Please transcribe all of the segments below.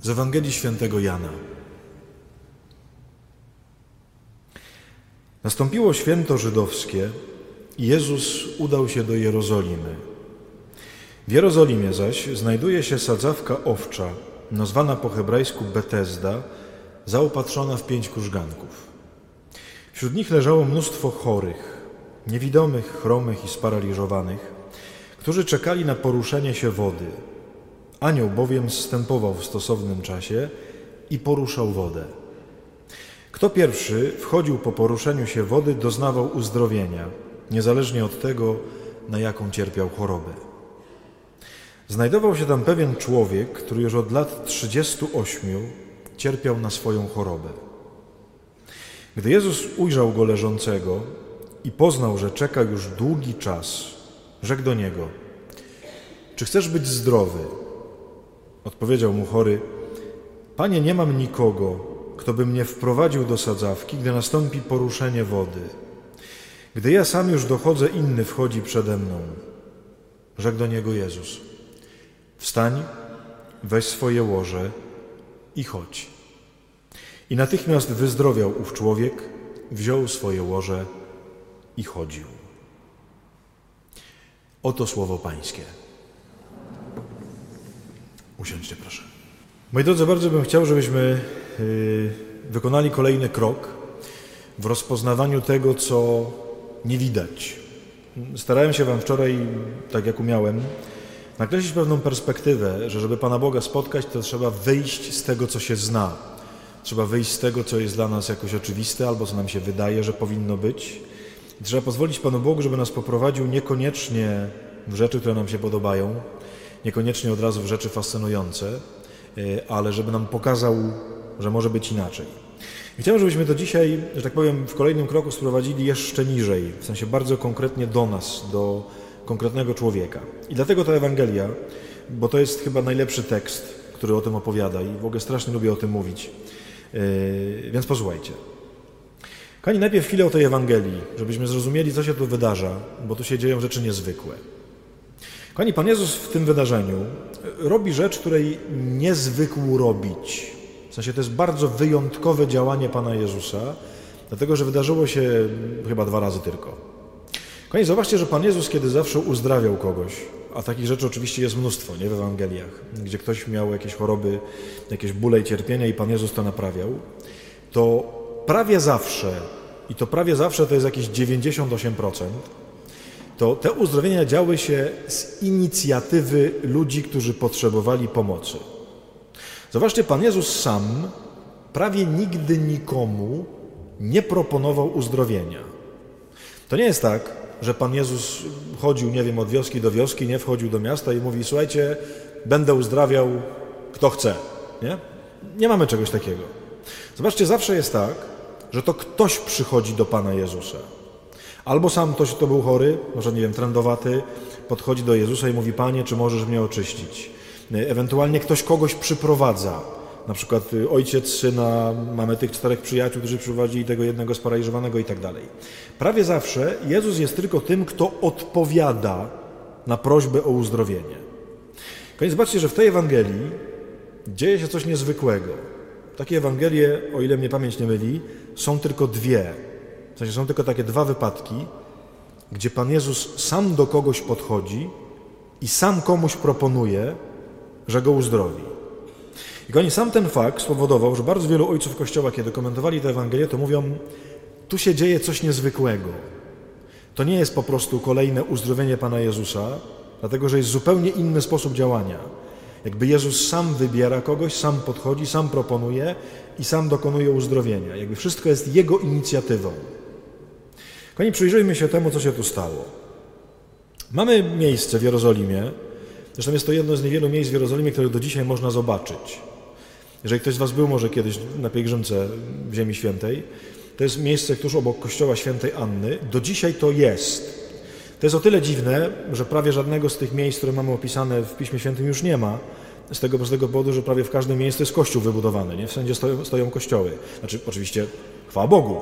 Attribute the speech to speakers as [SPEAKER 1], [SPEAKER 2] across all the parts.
[SPEAKER 1] Z Ewangelii Świętego Jana. Nastąpiło święto żydowskie i Jezus udał się do Jerozolimy. W Jerozolimie zaś znajduje się sadzawka owcza, nazwana po hebrajsku Betesda, zaopatrzona w 5 krużganków. Wśród nich leżało mnóstwo chorych, niewidomych, chromych i sparaliżowanych, którzy czekali na poruszenie się wody. Anioł bowiem zstępował w stosownym czasie i poruszał wodę. Kto pierwszy wchodził po poruszeniu się wody, doznawał uzdrowienia, niezależnie od tego, na jaką cierpiał chorobę. Znajdował się tam pewien człowiek, który już od lat 38 cierpiał na swoją chorobę. Gdy Jezus ujrzał go leżącego i poznał, że czeka już długi czas, rzekł do niego: czy chcesz być zdrowy? Odpowiedział mu chory: Panie, nie mam nikogo, kto by mnie wprowadził do sadzawki, gdy nastąpi poruszenie wody. Gdy ja sam już dochodzę, inny wchodzi przede mną. Rzekł do niego Jezus: wstań, weź swoje łoże i chodź. I natychmiast wyzdrowiał ów człowiek, wziął swoje łoże i chodził. Oto słowo Pańskie. Usiądźcie, proszę. Moi drodzy, bardzo bym chciał, żebyśmy wykonali kolejny krok w rozpoznawaniu tego, co nie widać. Starałem się Wam wczoraj, tak jak umiałem, nakreślić pewną perspektywę, że żeby Pana Boga spotkać, to trzeba wyjść z tego, co się zna. Trzeba wyjść z tego, co jest dla nas jakoś oczywiste, albo co nam się wydaje, że powinno być. I trzeba pozwolić Panu Bogu, żeby nas poprowadził niekoniecznie w rzeczy, które nam się podobają, niekoniecznie od razu w rzeczy fascynujące, ale żeby nam pokazał, że może być inaczej. I chciałem, żebyśmy to dzisiaj, że tak powiem, w kolejnym kroku sprowadzili jeszcze niżej, w sensie bardzo konkretnie do nas, do konkretnego człowieka. I dlatego ta Ewangelia, bo to jest chyba najlepszy tekst, który o tym opowiada i w ogóle strasznie lubię o tym mówić. Więc posłuchajcie. Kochani, najpierw chwilę o tej Ewangelii, żebyśmy zrozumieli, co się tu wydarza, bo tu się dzieją rzeczy niezwykłe. Kochani, Pan Jezus w tym wydarzeniu robi rzecz, której nie zwykł robić. W sensie to jest bardzo wyjątkowe działanie Pana Jezusa, dlatego że wydarzyło się chyba 2 razy tylko. Kochani, zobaczcie, że Pan Jezus, kiedy zawsze uzdrawiał kogoś, a takich rzeczy oczywiście jest mnóstwo, nie, w Ewangeliach, gdzie ktoś miał jakieś choroby, jakieś bóle i cierpienia i Pan Jezus to naprawiał, to prawie zawsze, i to prawie zawsze to jest jakieś 98%, to te uzdrowienia działy się z inicjatywy ludzi, którzy potrzebowali pomocy. Zobaczcie, Pan Jezus sam prawie nigdy nikomu nie proponował uzdrowienia. To nie jest tak, że Pan Jezus chodził, nie wiem, od wioski do wioski, nie wchodził do miasta i mówi: słuchajcie, będę uzdrawiał kto chce. Nie mamy czegoś takiego. Zobaczcie, zawsze jest tak, że to ktoś przychodzi do Pana Jezusa. Albo sam ktoś, kto był chory, może nie wiem, trędowaty, podchodzi do Jezusa i mówi: Panie, czy możesz mnie oczyścić? Ewentualnie ktoś kogoś przyprowadza. Na przykład ojciec, syna, mamy tych 4 przyjaciół, którzy przyprowadzili tego jednego sparaliżowanego i tak dalej. Prawie zawsze Jezus jest tylko tym, kto odpowiada na prośbę o uzdrowienie. Koniec, zobaczcie, że w tej Ewangelii dzieje się coś niezwykłego. Takie Ewangelie, o ile mnie pamięć nie myli, są tylko 2. W sensie są tylko takie 2 wypadki, gdzie Pan Jezus sam do kogoś podchodzi i sam komuś proponuje, że go uzdrowi. I kochani, sam ten fakt spowodował, że bardzo wielu ojców Kościoła, kiedy komentowali tę Ewangelię, to mówią: tu się dzieje coś niezwykłego. To nie jest po prostu kolejne uzdrowienie Pana Jezusa, dlatego że jest zupełnie inny sposób działania. Jakby Jezus sam wybiera kogoś, sam podchodzi, sam proponuje i sam dokonuje uzdrowienia. Jakby wszystko jest Jego inicjatywą. Kochani, przyjrzyjmy się temu, co się tu stało. Mamy miejsce w Jerozolimie, zresztą jest to jedno z niewielu miejsc w Jerozolimie, które do dzisiaj można zobaczyć. Jeżeli ktoś z Was był może kiedyś na pielgrzymce w Ziemi Świętej, to jest miejsce tuż obok kościoła Świętej Anny. Do dzisiaj to jest. To jest o tyle dziwne, że prawie żadnego z tych miejsc, które mamy opisane w Piśmie Świętym, już nie ma. Z tego prostego powodu, że prawie w każdym miejscu jest kościół wybudowany, nie? Wszędzie stoją kościoły. Znaczy, oczywiście, chwała Bogu,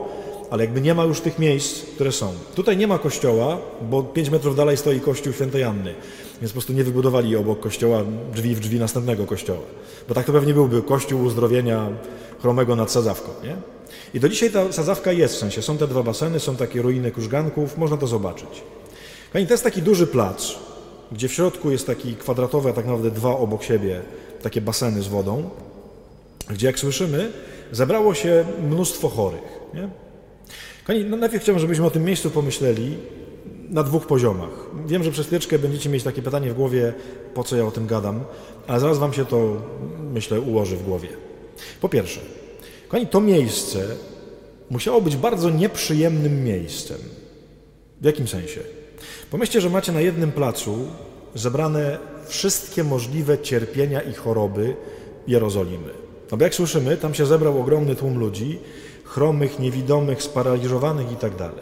[SPEAKER 1] ale jakby nie ma już tych miejsc, które są. Tutaj nie ma kościoła, bo 5 metrów dalej stoi kościół Świętej Anny, więc po prostu nie wybudowali obok kościoła drzwi w drzwi następnego kościoła. Bo tak to pewnie byłby kościół uzdrowienia chromego nad Sadzawką, nie? I do dzisiaj ta Sadzawka jest, w sensie są te 2 baseny, są takie ruiny krużganków, można to zobaczyć. Kochani, to jest taki duży plac, gdzie w środku jest taki kwadratowy, a tak naprawdę 2 obok siebie, takie baseny z wodą, gdzie jak słyszymy, zebrało się mnóstwo chorych, nie? Kochani, najpierw chciałbym, żebyśmy o tym miejscu pomyśleli na 2 poziomach. Wiem, że przez chwileczkę będziecie mieć takie pytanie w głowie, po co ja o tym gadam, ale zaraz wam się to, myślę, ułoży w głowie. Po pierwsze, kochani, to miejsce musiało być bardzo nieprzyjemnym miejscem. W jakim sensie? Pomyślcie, że macie na jednym placu zebrane wszystkie możliwe cierpienia i choroby Jerozolimy. No bo jak słyszymy, tam się zebrał ogromny tłum ludzi, chromych, niewidomych, sparaliżowanych i tak dalej.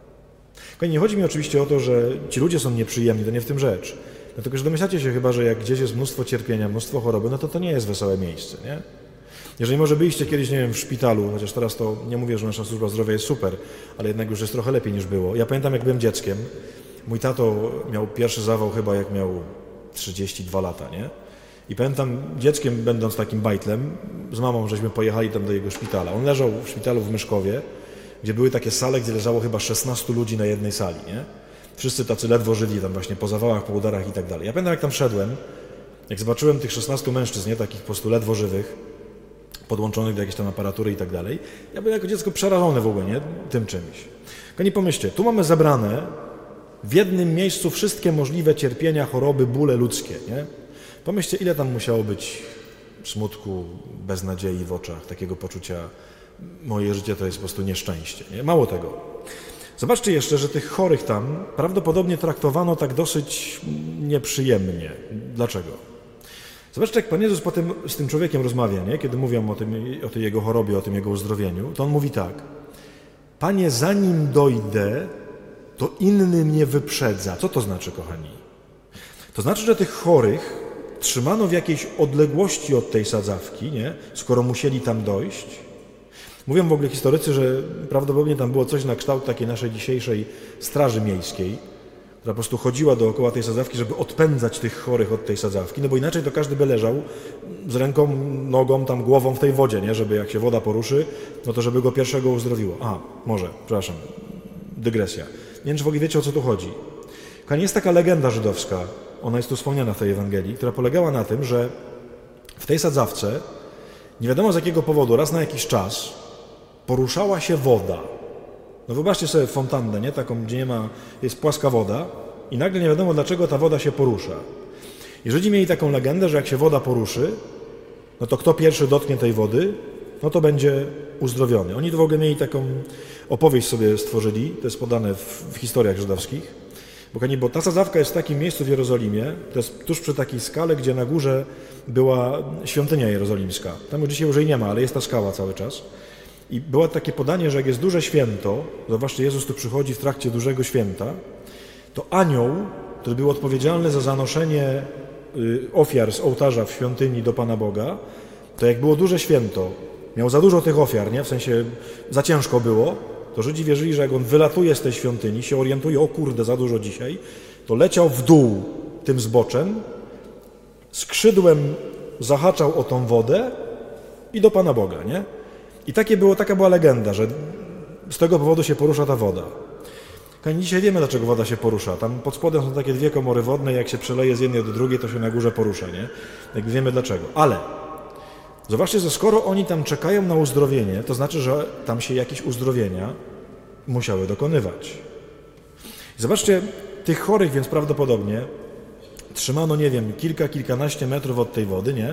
[SPEAKER 1] Nie chodzi mi oczywiście o to, że ci ludzie są nieprzyjemni, to nie w tym rzecz. Dlatego, że domyślacie się chyba, że jak gdzieś jest mnóstwo cierpienia, mnóstwo choroby, no to nie jest wesołe miejsce, nie? Jeżeli może byliście kiedyś, nie wiem, w szpitalu, chociaż teraz to nie mówię, że nasza służba zdrowia jest super, ale jednak już jest trochę lepiej niż było. Ja pamiętam, jak byłem dzieckiem, mój tato miał pierwszy zawał chyba jak miał 32 lata, nie? I pamiętam, dzieckiem będąc takim bajtlem, z mamą żeśmy pojechali tam do jego szpitala. On leżał w szpitalu w Myszkowie, gdzie były takie sale, gdzie leżało chyba 16 ludzi na jednej sali, nie? Wszyscy tacy ledwo żyli tam właśnie po zawałach, po udarach i tak dalej. Ja pamiętam, jak tam wszedłem, jak zobaczyłem tych 16 mężczyzn, nie? Takich po prostu ledwo żywych, podłączonych do jakiejś tam aparatury i tak dalej. Ja byłem jako dziecko przerażony w ogóle, nie? Tym czymś. Tylko nie pomyślcie, tu mamy zebrane w jednym miejscu wszystkie możliwe cierpienia, choroby, bóle ludzkie, nie? Pomyślcie, ile tam musiało być smutku, beznadziei w oczach, takiego poczucia, moje życie to jest po prostu nieszczęście, nie? Mało tego. Zobaczcie jeszcze, że tych chorych tam prawdopodobnie traktowano tak dosyć nieprzyjemnie. Dlaczego? Zobaczcie, jak Pan Jezus potem z tym człowiekiem rozmawia, nie? Kiedy mówią o tej jego chorobie, o tym jego uzdrowieniu, to on mówi tak: Panie, zanim dojdę, to inny mnie wyprzedza. Co to znaczy, kochani? To znaczy, że tych chorych trzymano w jakiejś odległości od tej sadzawki, nie? Skoro musieli tam dojść. Mówią w ogóle historycy, że prawdopodobnie tam było coś na kształt takiej naszej dzisiejszej straży miejskiej, która po prostu chodziła dookoła tej sadzawki, żeby odpędzać tych chorych od tej sadzawki, no bo inaczej to każdy by leżał z ręką, nogą, tam głową w tej wodzie, nie? Żeby jak się woda poruszy, no to żeby go pierwszego uzdrowiło. Przepraszam, dygresja. Nie wiem, czy w ogóle wiecie, o co tu chodzi. Kochani, jest taka legenda żydowska, ona jest tu wspomniana w tej Ewangelii, która polegała na tym, że w tej sadzawce, nie wiadomo z jakiego powodu, raz na jakiś czas poruszała się woda. No wyobraźcie sobie fontannę, nie? Taką, gdzie nie ma, jest płaska woda i nagle nie wiadomo, dlaczego ta woda się porusza. I Żydzi mieli taką legendę, że jak się woda poruszy, no to kto pierwszy dotknie tej wody, no to będzie uzdrowiony. Oni to w ogóle mieli taką opowieść sobie stworzyli, to jest podane w historiach żydowskich. Bo ta sadzawka jest w takim miejscu w Jerozolimie, to jest tuż przy takiej skale, gdzie na górze była świątynia jerozolimska. Tam już dzisiaj już jej nie ma, ale jest ta skała cały czas. I było takie podanie, że jak jest duże święto, zobaczcie, Jezus tu przychodzi w trakcie dużego święta, to anioł, który był odpowiedzialny za zanoszenie ofiar z ołtarza w świątyni do Pana Boga, to jak było duże święto, miał za dużo tych ofiar, nie? W sensie za ciężko było, to Żydzi wierzyli, że jak on wylatuje z tej świątyni, się orientuje, o kurde, za dużo dzisiaj, to leciał w dół tym zboczem, skrzydłem zahaczał o tą wodę i do Pana Boga, nie? I taka była legenda, że z tego powodu się porusza ta woda. Dzisiaj wiemy, dlaczego woda się porusza. Tam pod spodem są takie 2 komory wodne, jak się przeleje z jednej do drugiej, to się na górze porusza, nie? Jakby wiemy dlaczego. Ale zobaczcie, że skoro oni tam czekają na uzdrowienie, to znaczy, że tam się jakieś uzdrowienia musiały dokonywać. Zobaczcie, tych chorych więc prawdopodobnie trzymano, nie wiem, kilkanaście metrów od tej wody, nie?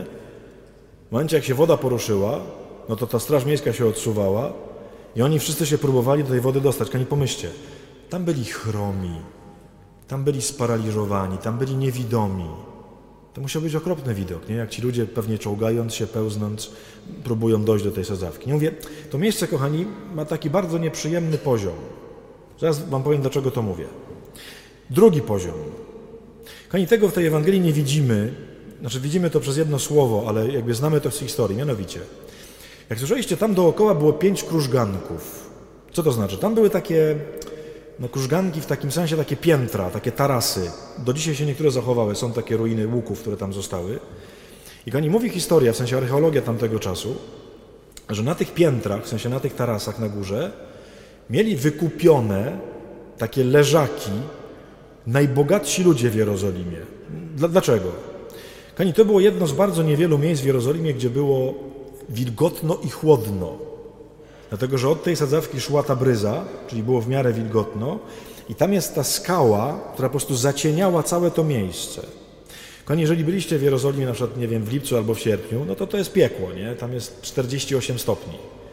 [SPEAKER 1] W momencie, jak się woda poruszyła, no to ta straż miejska się odsuwała i oni wszyscy się próbowali do tej wody dostać. Tylko nie pomyślcie, tam byli chromi, tam byli sparaliżowani, tam byli niewidomi. To musiał być okropny widok, nie? Jak ci ludzie pewnie czołgając się, pełznąc, próbują dojść do tej sadzawki. Nie mówię, to miejsce, kochani, ma taki bardzo nieprzyjemny poziom. Zaraz wam powiem, dlaczego to mówię. Drugi poziom. Kochani, tego w tej Ewangelii nie widzimy, znaczy widzimy to przez jedno słowo, ale jakby znamy to z historii, mianowicie. Jak słyszeliście, tam dookoła było 5 krużganków. Co to znaczy? Tam były takie krużganki, w takim sensie takie piętra, takie tarasy. Do dzisiaj się niektóre zachowały, są takie ruiny łuków, które tam zostały. I kochani, mówi historia, w sensie archeologia tamtego czasu, że na tych piętrach, w sensie na tych tarasach na górze, mieli wykupione takie leżaki najbogatsi ludzie w Jerozolimie. Dlaczego? Kochani, to było jedno z bardzo niewielu miejsc w Jerozolimie, gdzie było wilgotno i chłodno. Dlatego, że od tej sadzawki szła ta bryza, czyli było w miarę wilgotno i tam jest ta skała, która po prostu zacieniała całe to miejsce. Kochani, jeżeli byliście w Jerozolimie na przykład, nie wiem, w lipcu albo w sierpniu, no to jest piekło, nie? Tam jest 48 stopni.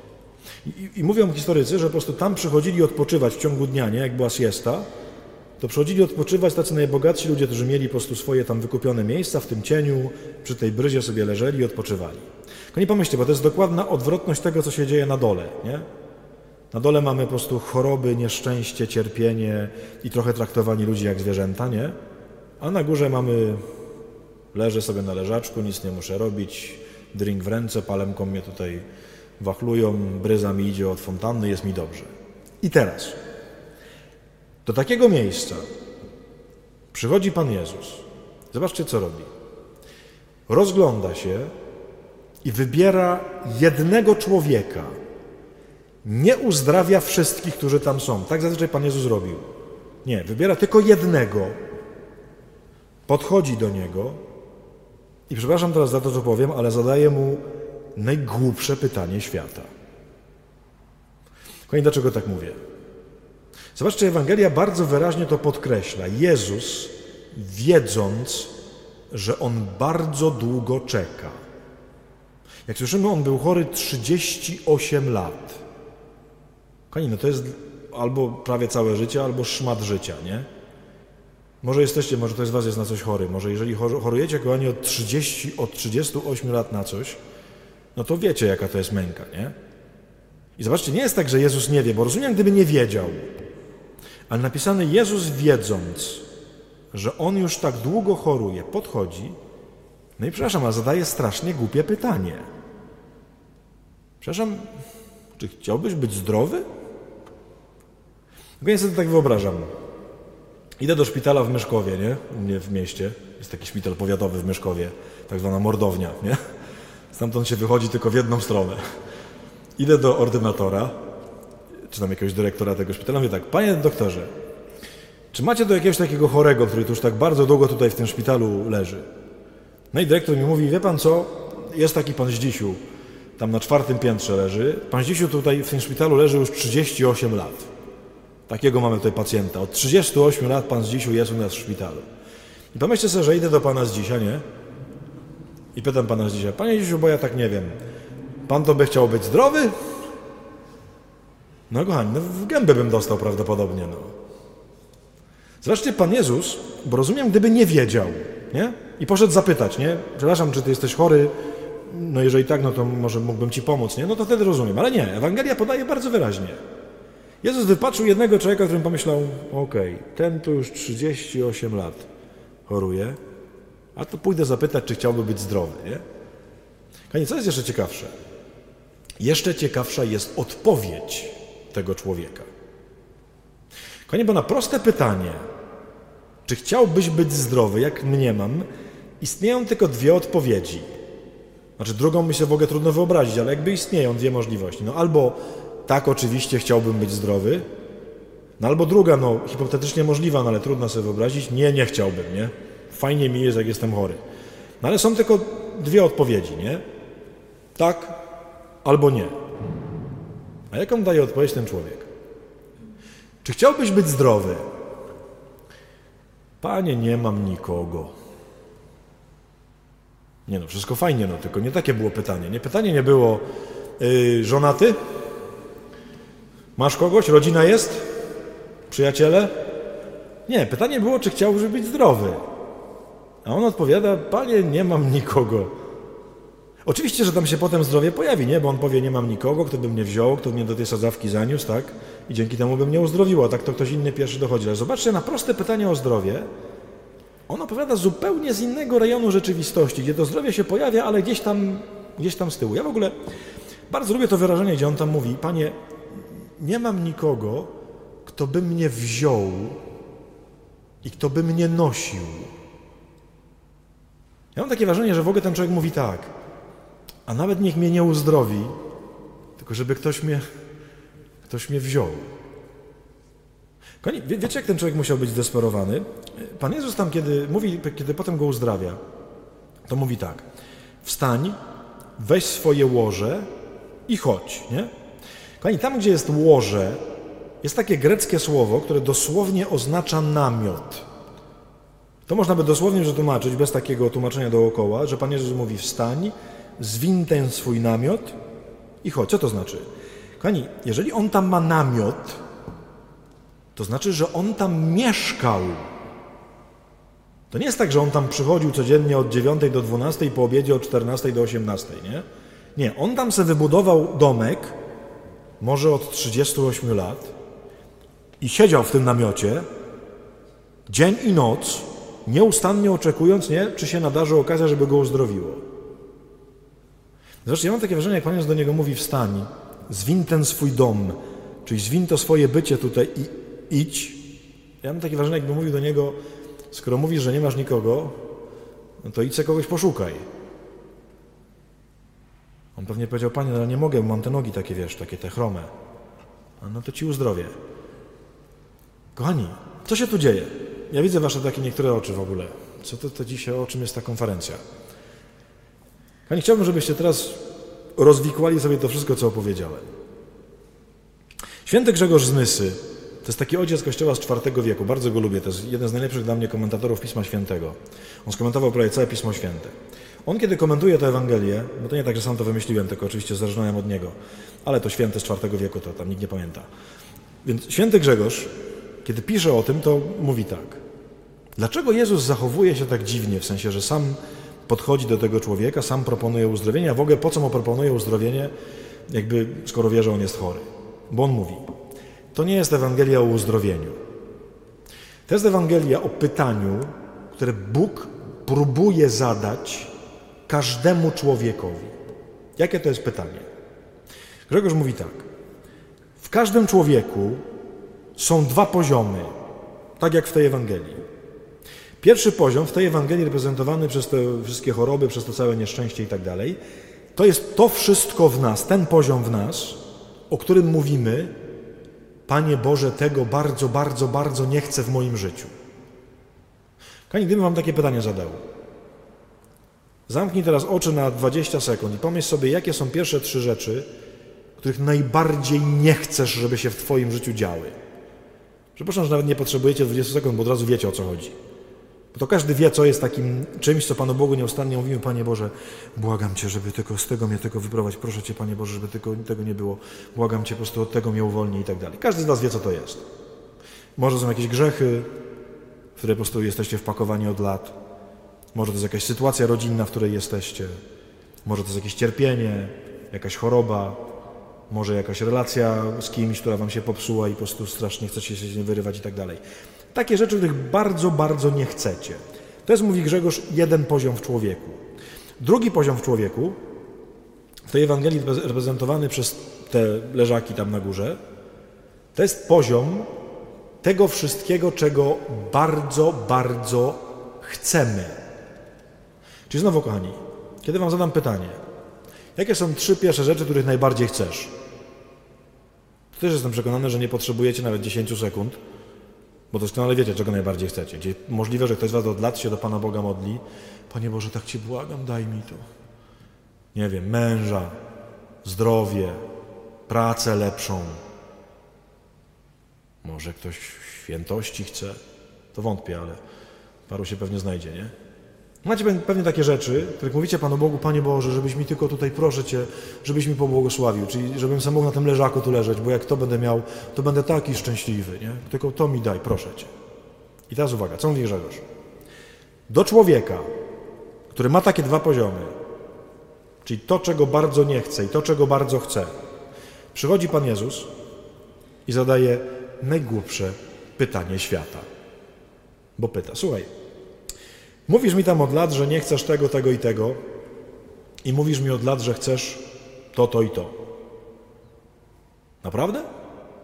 [SPEAKER 1] I mówią historycy, że po prostu tam przychodzili odpoczywać w ciągu dnia, nie? Jak była siesta, to przychodzili odpoczywać tacy najbogatsi ludzie, którzy mieli po prostu swoje tam wykupione miejsca w tym cieniu, przy tej bryzie sobie leżeli i odpoczywali. Tylko nie pomyślcie, bo to jest dokładna odwrotność tego, co się dzieje na dole, nie? Na dole mamy po prostu choroby, nieszczęście, cierpienie i trochę traktowani ludzi jak zwierzęta, nie? A na górze mamy, leżę sobie na leżaczku, nic nie muszę robić, drink w ręce, palemką mnie tutaj wachlują, bryza mi idzie od fontanny, jest mi dobrze. I teraz do takiego miejsca przychodzi Pan Jezus. Zobaczcie, co robi. Rozgląda się i wybiera jednego człowieka. Nie uzdrawia wszystkich, którzy tam są. Tak zazwyczaj Pan Jezus robił. Nie, wybiera tylko jednego. Podchodzi do niego i przepraszam teraz za to, co powiem, ale zadaje mu najgłupsze pytanie świata. Kochani, dlaczego tak mówię? Zobaczcie, Ewangelia bardzo wyraźnie to podkreśla. Jezus, wiedząc, że On bardzo długo czeka. Jak słyszymy, On był chory 38 lat. Kochani, no to jest albo prawie całe życie, albo szmat życia, nie? Może ktoś z was jest na coś chory. Może jeżeli chorujecie, kochani, od 38 lat na coś, no to wiecie, jaka to jest męka, nie? I zobaczcie, nie jest tak, że Jezus nie wie, bo rozumiem, gdyby nie wiedział. Ale napisane, Jezus wiedząc, że On już tak długo choruje, podchodzi, no i przepraszam, ale zadaje strasznie głupie pytanie. Przepraszam, czy chciałbyś być zdrowy? Ja sobie to tak wyobrażam. Idę do szpitala w Myszkowie, nie? U mnie w mieście. Jest taki szpital powiatowy w Myszkowie, tak zwana mordownia, nie? Stamtąd się wychodzi tylko w jedną stronę. Idę do ordynatora, czy tam jakiegoś dyrektora tego szpitala, mówię tak, panie doktorze, czy macie do jakiegoś takiego chorego, który tu już tak bardzo długo tutaj w tym szpitalu leży? No i dyrektor mi mówi, wie pan co, jest taki pan Zdzisiu, tam na 4. piętrze leży. Pan Zdzisiu tutaj w tym szpitalu leży już 38 lat. Takiego mamy tutaj pacjenta. Od 38 lat pan Zdzisiu jest u nas w szpitalu. I pomyślcie sobie, że idę do pana Zdzisia, nie? I pytam pana Zdzisia, panie Zdzisiu, bo ja tak nie wiem, pan to by chciał być zdrowy? No kochani, no w gębę bym dostał prawdopodobnie, no. Zobaczcie, Pan Jezus, bo rozumiem, gdyby nie wiedział, nie? I poszedł zapytać, nie? Przepraszam, czy ty jesteś chory? No jeżeli tak, no to może mógłbym ci pomóc, nie? No to wtedy rozumiem, ale nie. Ewangelia podaje bardzo wyraźnie. Jezus wypatrzył jednego człowieka, którym pomyślał, okej, ten tu już 38 lat choruje, a to pójdę zapytać, czy chciałby być zdrowy, nie? Kochani, co jest jeszcze ciekawsze? Jeszcze ciekawsza jest odpowiedź tego człowieka. Kochani, bo na proste pytanie, czy chciałbyś być zdrowy, jak mniemam, istnieją tylko dwie odpowiedzi. Znaczy, drugą mi się w ogóle trudno wyobrazić, ale jakby istnieją dwie możliwości. No albo tak, oczywiście chciałbym być zdrowy, no albo druga, no hipotetycznie możliwa, no ale trudno sobie wyobrazić, nie chciałbym, nie? Fajnie mi jest, jak jestem chory. No ale są tylko dwie odpowiedzi, nie? Tak albo nie. A jaką daje odpowiedź ten człowiek? Czy chciałbyś być zdrowy? Panie, nie mam nikogo. Nie no, wszystko fajnie, no tylko nie takie było pytanie. Nie, pytanie nie było, żonaty? Masz kogoś? Rodzina jest? Przyjaciele? Nie, pytanie było, czy chciałbyś być zdrowy. A on odpowiada, panie, nie mam nikogo. Oczywiście, że tam się potem zdrowie pojawi, nie? Bo on powie, nie mam nikogo, kto by mnie wziął, kto mnie do tej sadzawki zaniósł, tak? I dzięki temu by mnie uzdrowiło, a tak to ktoś inny pierwszy dochodzi. Ale zobaczcie, na proste pytanie o zdrowie, on opowiada zupełnie z innego rejonu rzeczywistości, gdzie to zdrowie się pojawia, ale gdzieś tam z tyłu. Ja w ogóle bardzo lubię to wyrażenie, gdzie on tam mówi, panie, nie mam nikogo, kto by mnie wziął i kto by mnie nosił. Ja mam takie wrażenie, że w ogóle ten człowiek mówi tak, a nawet niech mnie nie uzdrowi, tylko żeby ktoś mnie wziął. Wiecie, jak ten człowiek musiał być zdesperowany? Pan Jezus tam, kiedy potem go uzdrawia, to mówi tak, wstań, weź swoje łoże i chodź, nie? Kochani, tam, gdzie jest łoże, jest takie greckie słowo, które dosłownie oznacza namiot. To można by dosłownie przetłumaczyć, bez takiego tłumaczenia dookoła, że Pan Jezus mówi wstań, zwiń ten swój namiot i chodź. Co to znaczy? Kochani, jeżeli On tam ma namiot, to znaczy, że On tam mieszkał. To nie jest tak, że On tam przychodził codziennie od 9 do 12, po obiedzie od 14 do 18, nie? Nie, On tam sobie wybudował domek, może od 38 lat i siedział w tym namiocie dzień i noc, nieustannie oczekując, nie, czy się nadarzy okazja, żeby go uzdrowiło. Zresztą ja mam takie wrażenie, jak Pan Jezus do niego mówi wstań, zwiń ten swój dom, czyli zwiń to swoje bycie tutaj i idź. Ja mam takie wrażenie, jakby mówił do niego, skoro mówisz, że nie masz nikogo, no to idź sobie kogoś poszukaj. On pewnie powiedział, Panie, ale nie mogę, bo mam te nogi takie, wiesz, takie te chrome. No to Ci uzdrowię. Kochani, co się tu dzieje? Ja widzę Wasze takie niektóre oczy w ogóle. Co to dzisiaj, o czym jest ta konferencja? Kochani, chciałbym, żebyście teraz rozwikłali sobie to wszystko, co opowiedziałem. Święty Grzegorz z Nysy to jest taki ojciec Kościoła z IV wieku. Bardzo go lubię. To jest jeden z najlepszych dla mnie komentatorów Pisma Świętego. On skomentował prawie całe Pismo Święte. On, kiedy komentuje tę Ewangelię, no to nie tak, że sam to wymyśliłem, tylko oczywiście zależnąłem od niego, ale to święty z IV wieku, to tam nikt nie pamięta. Więc święty Grzegorz, kiedy pisze o tym, to mówi tak. Dlaczego Jezus zachowuje się tak dziwnie, w sensie, że sam podchodzi do tego człowieka, sam proponuje uzdrowienie, a w ogóle po co mu proponuje uzdrowienie, jakby skoro wie, że on jest chory? Bo on mówi, to nie jest Ewangelia o uzdrowieniu. To jest Ewangelia o pytaniu, które Bóg próbuje zadać każdemu człowiekowi. Jakie to jest pytanie? Grzegorz mówi tak. W każdym człowieku są dwa poziomy, tak jak w tej Ewangelii. Pierwszy poziom w tej Ewangelii reprezentowany przez te wszystkie choroby, przez to całe nieszczęście i tak dalej, to jest to wszystko w nas, ten poziom w nas, o którym mówimy, Panie Boże, tego bardzo, bardzo, bardzo nie chcę w moim życiu. Kochani, gdybym wam takie pytanie zadał, zamknij teraz oczy na 20 sekund i pomyśl sobie, jakie są pierwsze 3 rzeczy, których najbardziej nie chcesz, żeby się w twoim życiu działy. Przepraszam, że nawet nie potrzebujecie 20 sekund, bo od razu wiecie, o co chodzi. Bo to każdy wie, co jest takim czymś, co Panu Bogu nieustannie mówimy, Panie Boże, błagam Cię, żeby tylko z tego mnie tylko wyprowadź, proszę Cię, Panie Boże, żeby tylko tego nie było, błagam Cię, po prostu od tego mnie uwolnij i tak dalej. Każdy z was wie, co to jest. Może są jakieś grzechy, w które po prostu jesteście wpakowani od lat. Może to jest jakaś sytuacja rodzinna, w której jesteście. Może to jest jakieś cierpienie, jakaś choroba, może jakaś relacja z kimś, która wam się popsuła i po prostu strasznie chcecie się z niej wyrywać i tak dalej. Takie rzeczy, których bardzo, bardzo nie chcecie. To jest, mówi Grzegorz, jeden poziom w człowieku. Drugi poziom w człowieku, w tej Ewangelii reprezentowany przez te leżaki tam na górze, to jest poziom tego wszystkiego, czego bardzo, bardzo chcemy. Czyli znowu, kochani, kiedy wam zadam pytanie, jakie są 3 pierwsze rzeczy, których najbardziej chcesz? To też jestem przekonany, że nie potrzebujecie nawet 10 sekund, bo doskonale wiecie, czego najbardziej chcecie. Gdzie możliwe, że ktoś z was od lat się do Pana Boga modli. Panie Boże, tak Cię błagam, daj mi to. Nie wiem, męża, zdrowie, pracę lepszą. Może ktoś świętości chce. To wątpię, ale paru się pewnie znajdzie, nie? Macie pewnie takie rzeczy, których mówicie Panu Bogu, Panie Boże, żebyś mi tylko tutaj, proszę Cię, żebyś mi pobłogosławił, czyli żebym sam mógł na tym leżaku tu leżeć, bo jak to będę miał, to będę taki szczęśliwy, nie? Tylko to mi daj, proszę Cię. I teraz uwaga, co mówi Grzegorz? Do człowieka, który ma takie 2 poziomy, czyli to, czego bardzo nie chce i to, czego bardzo chce, przychodzi Pan Jezus i zadaje najgłupsze pytanie świata. Bo pyta, słuchaj, mówisz mi tam od lat, że nie chcesz tego, tego i tego i mówisz mi od lat, że chcesz to, to i to. Naprawdę?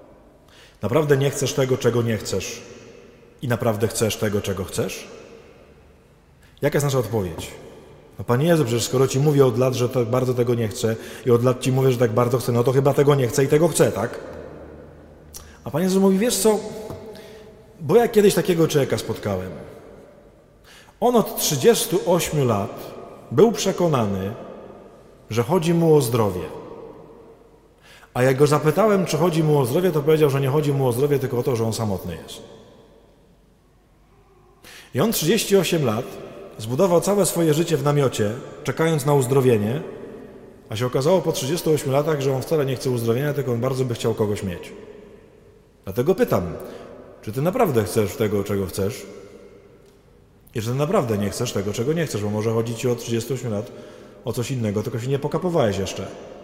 [SPEAKER 1] Naprawdę nie chcesz tego, czego nie chcesz i naprawdę chcesz tego, czego chcesz? Jaka jest nasza odpowiedź? No Panie Jezu, przecież skoro Ci mówię od lat, że tak bardzo tego nie chcę i od lat Ci mówię, że tak bardzo chcę, no to chyba tego nie chcę i tego chcę, tak? A Pan Jezus mówi, wiesz co, bo ja kiedyś takiego człowieka spotkałem. On od 38 lat był przekonany, że chodzi mu o zdrowie. A jak go zapytałem, czy chodzi mu o zdrowie, to powiedział, że nie chodzi mu o zdrowie, tylko o to, że on samotny jest. I on 38 lat zbudował całe swoje życie w namiocie, czekając na uzdrowienie, a się okazało po 38 latach, że on wcale nie chce uzdrowienia, tylko on bardzo by chciał kogoś mieć. Dlatego pytam, czy ty naprawdę chcesz tego, czego chcesz? I czy ty naprawdę nie chcesz tego, czego nie chcesz, bo może chodzi ci od 38 lat o coś innego, tylko się nie pokapowałeś jeszcze.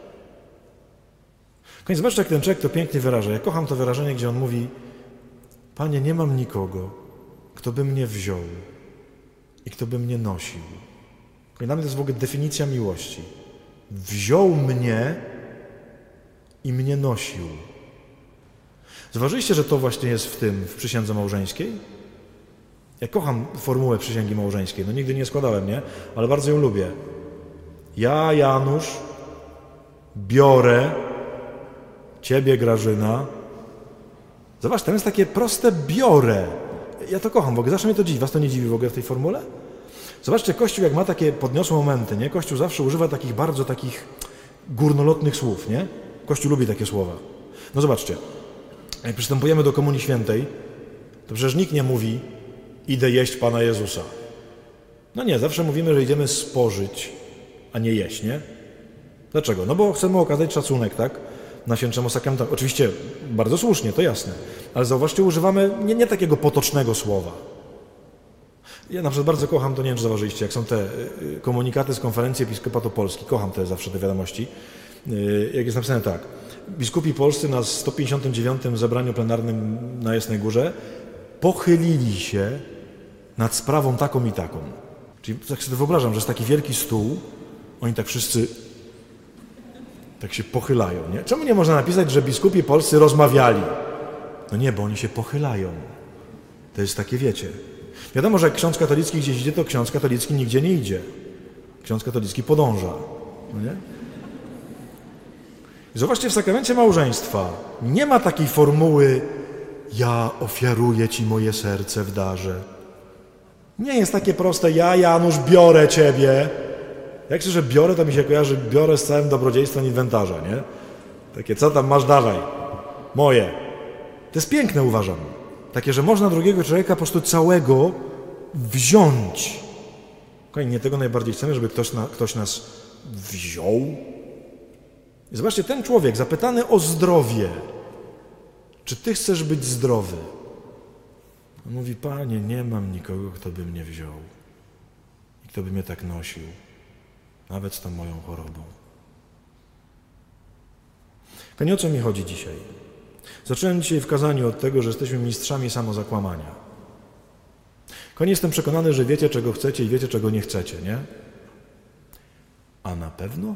[SPEAKER 1] Koniec, zobaczcie, jak ten człowiek to pięknie wyraża. Ja kocham to wyrażenie, gdzie on mówi: Panie, nie mam nikogo, kto by mnie wziął i kto by mnie nosił. I dla mnie to jest w ogóle definicja miłości. Wziął mnie i mnie nosił. Zauważyliście, że to właśnie jest w przysiędze małżeńskiej? Ja kocham formułę przysięgi małżeńskiej. No nigdy nie składałem, nie? Ale bardzo ją lubię. Ja, Janusz, biorę Ciebie, Grażyna. Zobacz, tam jest takie proste biorę. Ja to kocham w ogóle. Zawsze mnie to dziwi. Was to nie dziwi w ogóle w tej formule? Zobaczcie, Kościół jak ma takie podniosłe momenty, nie? Kościół zawsze używa bardzo takich górnolotnych słów, nie? Kościół lubi takie słowa. No zobaczcie, jak przystępujemy do Komunii Świętej, to przecież nikt nie mówi: idę jeść Pana Jezusa. No nie, zawsze mówimy, że idziemy spożyć, a nie jeść, nie? Dlaczego? No bo chcemy okazać szacunek, tak? Najświętszemu sakramentowi. Oczywiście bardzo słusznie, to jasne. Ale zauważcie, używamy nie takiego potocznego słowa. Ja na przykład bardzo kocham, to nie wiem, czy zauważyliście, jak są te komunikaty z Konferencji Episkopatu Polski. Kocham zawsze te wiadomości. Jak jest napisane tak. Biskupi polscy na 159. zebraniu plenarnym na Jasnej Górze pochylili się nad sprawą taką i taką. Czyli tak sobie wyobrażam, że jest taki wielki stół, oni tak wszyscy tak się pochylają, nie? Czemu nie można napisać, że biskupi polscy rozmawiali? No nie, bo oni się pochylają. To jest takie, wiecie. Wiadomo, że jak ksiądz katolicki gdzieś idzie, to ksiądz katolicki nigdzie nie idzie. Ksiądz katolicki podąża. No nie? I zobaczcie, w sakramencie małżeństwa nie ma takiej formuły: ja ofiaruję Ci moje serce w darze. Nie jest takie proste: ja, Janusz, biorę Ciebie. Jak się, że biorę, to mi się kojarzy, biorę z całym dobrodziejstwem inwentarza, nie? Takie, co tam masz, dawaj. Moje. To jest piękne, uważam. Takie, że można drugiego człowieka po prostu całego wziąć. Nie tego najbardziej chcemy, żeby ktoś nas wziął. I zobaczcie, ten człowiek zapytany o zdrowie: czy ty chcesz być zdrowy? On mówi: Panie, nie mam nikogo, kto by mnie wziął i kto by mnie tak nosił, nawet z tą moją chorobą. Panie, o co mi chodzi dzisiaj? Zacząłem dzisiaj w kazaniu od tego, że jesteśmy mistrzami samozakłamania. Konie jestem przekonany, że wiecie, czego chcecie i wiecie, czego nie chcecie, nie? A na pewno?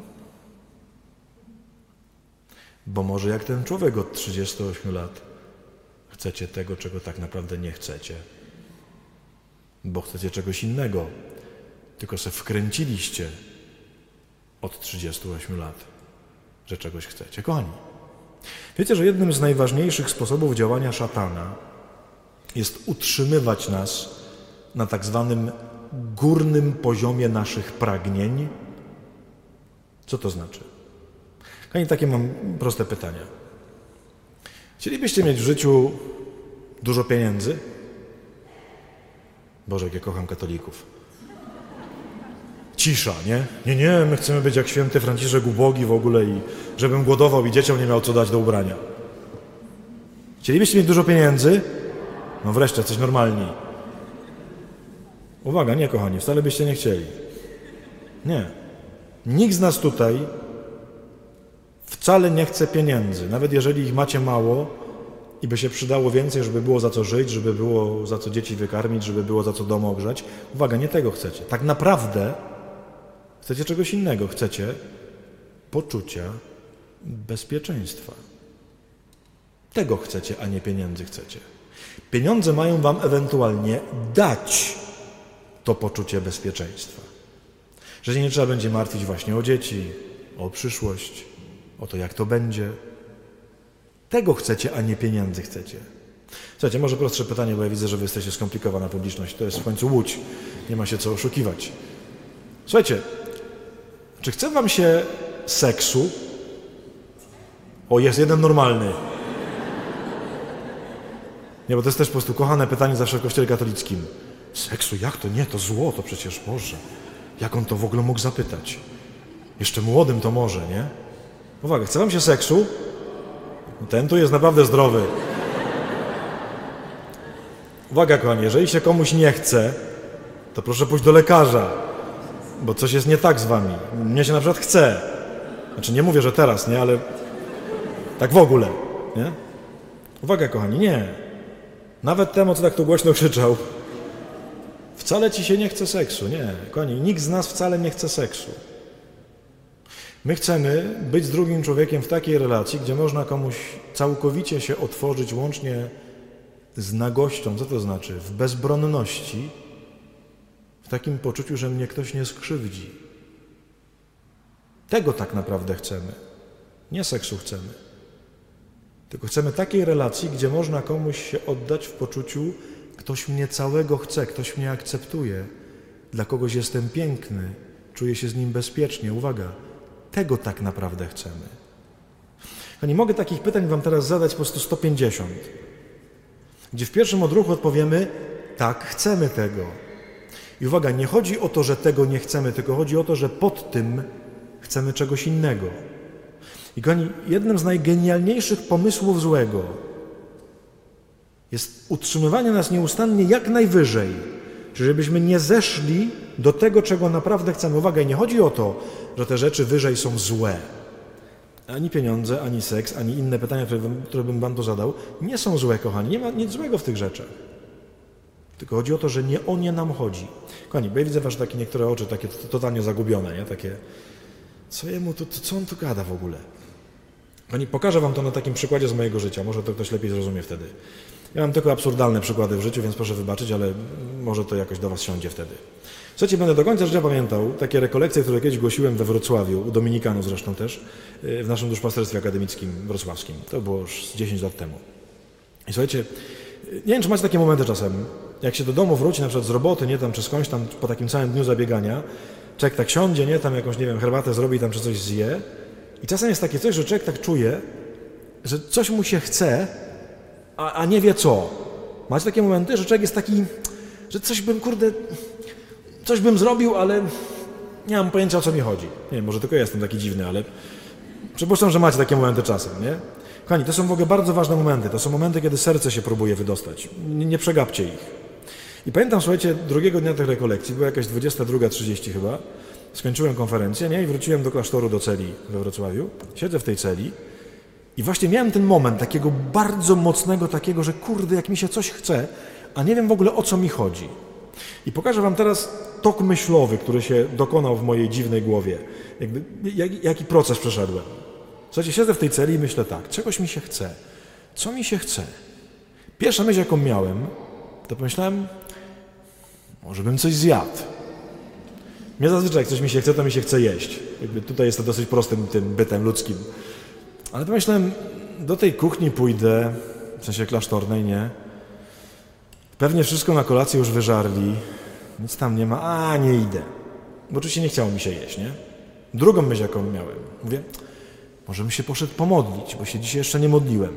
[SPEAKER 1] Bo może jak ten człowiek od 38 lat chcecie tego, czego tak naprawdę nie chcecie. Bo chcecie czegoś innego, tylko se wkręciliście od 38 lat, że czegoś chcecie. Kochani, wiecie, że jednym z najważniejszych sposobów działania szatana jest utrzymywać nas na tak zwanym górnym poziomie naszych pragnień? Co to znaczy? Kochani, takie mam proste pytania. Chcielibyście mieć w życiu dużo pieniędzy? Boże, jak ja kocham katolików. Cisza, nie? Nie, my chcemy być jak święty Franciszek ubogi w ogóle i żebym głodował i dzieciom nie miał co dać do ubrania. Chcielibyście mieć dużo pieniędzy? No wreszcie, coś normalni. Uwaga, nie kochani, wcale byście nie chcieli. Nie. Nikt z nas tutaj wcale nie chce pieniędzy, nawet jeżeli ich macie mało i by się przydało więcej, żeby było za co żyć, żeby było za co dzieci wykarmić, żeby było za co dom ogrzać. Uwaga, nie tego chcecie. Tak naprawdę chcecie czegoś innego. Chcecie poczucia bezpieczeństwa. Tego chcecie, a nie pieniędzy chcecie. Pieniądze mają wam ewentualnie dać to poczucie bezpieczeństwa. Że się nie trzeba będzie martwić właśnie o dzieci, o przyszłość, o to, jak to będzie. Tego chcecie, a nie pieniędzy chcecie. Słuchajcie, może prostsze pytanie, bo ja widzę, że wy jesteście skomplikowana publiczność. To jest w końcu Łódź. Nie ma się co oszukiwać. Słuchajcie, czy chce wam się seksu? O, jest jeden normalny. Nie, bo to jest też po prostu kochane pytanie zawsze w kościele katolickim. Seksu? Jak to? Nie, to zło, to przecież Boże. Jak on to w ogóle mógł zapytać? Jeszcze młodym to może, nie? Uwaga, chce wam się seksu? No ten tu jest naprawdę zdrowy. Uwaga, kochani, jeżeli się komuś nie chce, to proszę pójść do lekarza, bo coś jest nie tak z wami. Mnie się na przykład chce. Znaczy nie mówię, że teraz, nie, ale tak w ogóle, nie? Uwaga, kochani, nie. Nawet temu, co tak tu głośno krzyczał, wcale ci się nie chce seksu, nie. Kochani, nikt z nas wcale nie chce seksu. My chcemy być z drugim człowiekiem w takiej relacji, gdzie można komuś całkowicie się otworzyć łącznie z nagością. Co to znaczy? W bezbronności, w takim poczuciu, że mnie ktoś nie skrzywdzi. Tego tak naprawdę chcemy. Nie seksu chcemy. Tylko chcemy takiej relacji, gdzie można komuś się oddać w poczuciu, ktoś mnie całego chce, ktoś mnie akceptuje. Dla kogoś jestem piękny, czuję się z nim bezpiecznie. Uwaga, tego tak naprawdę chcemy. Nie mogę takich pytań wam teraz zadać po prostu 150, gdzie w pierwszym odruchu odpowiemy, tak, chcemy tego. I uwaga, nie chodzi o to, że tego nie chcemy, tylko chodzi o to, że pod tym chcemy czegoś innego. I kochani, jednym z najgenialniejszych pomysłów złego jest utrzymywanie nas nieustannie jak najwyżej, czyli żebyśmy nie zeszli do tego, czego naprawdę chcemy. Uwaga, i nie chodzi o to, że te rzeczy wyżej są złe. Ani pieniądze, ani seks, ani inne pytania, które bym wam tu zadał, nie są złe, kochani. Nie ma nic złego w tych rzeczach. Tylko chodzi o to, że nie o nie nam chodzi. Kochani, bo ja widzę wasze takie niektóre oczy, takie totalnie zagubione, nie? Takie, co on tu gada w ogóle? Kochani, pokażę wam to na takim przykładzie z mojego życia. Może to ktoś lepiej zrozumie wtedy. Ja mam tylko absurdalne przykłady w życiu, więc proszę wybaczyć, ale może to jakoś do was siądzie wtedy. Słuchajcie, będę do końca życia pamiętał takie rekolekcje, które kiedyś głosiłem we Wrocławiu, u Dominikanów zresztą też, w naszym duszpasterstwie akademickim wrocławskim. To było już z 10 lat temu. I słuchajcie, nie wiem, czy macie takie momenty czasem, jak się do domu wróci, na przykład z roboty, nie tam, czy skądś tam, po takim całym dniu zabiegania, człowiek tak siądzie, nie, tam jakąś, nie wiem, herbatę zrobi tam, czy coś zje. I czasem jest takie coś, że człowiek tak czuje, że coś mu się chce, a nie wie co. Macie takie momenty, że człowiek jest taki, że coś bym zrobił, ale nie mam pojęcia, o co mi chodzi. Nie wiem, może tylko ja jestem taki dziwny, ale przypuszczam, że macie takie momenty czasem, nie? Kochani, to są w ogóle bardzo ważne momenty. To są momenty, kiedy serce się próbuje wydostać. Nie przegapcie ich. I pamiętam, słuchajcie, drugiego dnia tych rekolekcji, była jakaś 22:30 chyba, skończyłem konferencję, nie? I wróciłem do klasztoru, do celi we Wrocławiu. Siedzę w tej celi i właśnie miałem ten moment takiego bardzo mocnego, takiego, że kurde, jak mi się coś chce, a nie wiem w ogóle, o co mi chodzi. I pokażę wam teraz tok myślowy, który się dokonał w mojej dziwnej głowie. Jaki proces przeszedłem. Słuchajcie, siedzę w tej celi i myślę tak, czegoś mi się chce. Co mi się chce? Pierwsza myśl, jaką miałem, to pomyślałem, może bym coś zjadł. Mnie zazwyczaj, jak coś mi się chce, to mi się chce jeść. Tutaj jest to dosyć prostym tym bytem ludzkim. Ale pomyślałem, do tej kuchni pójdę, w sensie klasztornej, nie? Pewnie wszystko na kolację już wyżarli, nic tam nie ma, nie idę. Bo oczywiście nie chciało mi się jeść, nie? Drugą myśl, jaką miałem, mówię, może bym się poszedł pomodlić, bo się dzisiaj jeszcze nie modliłem.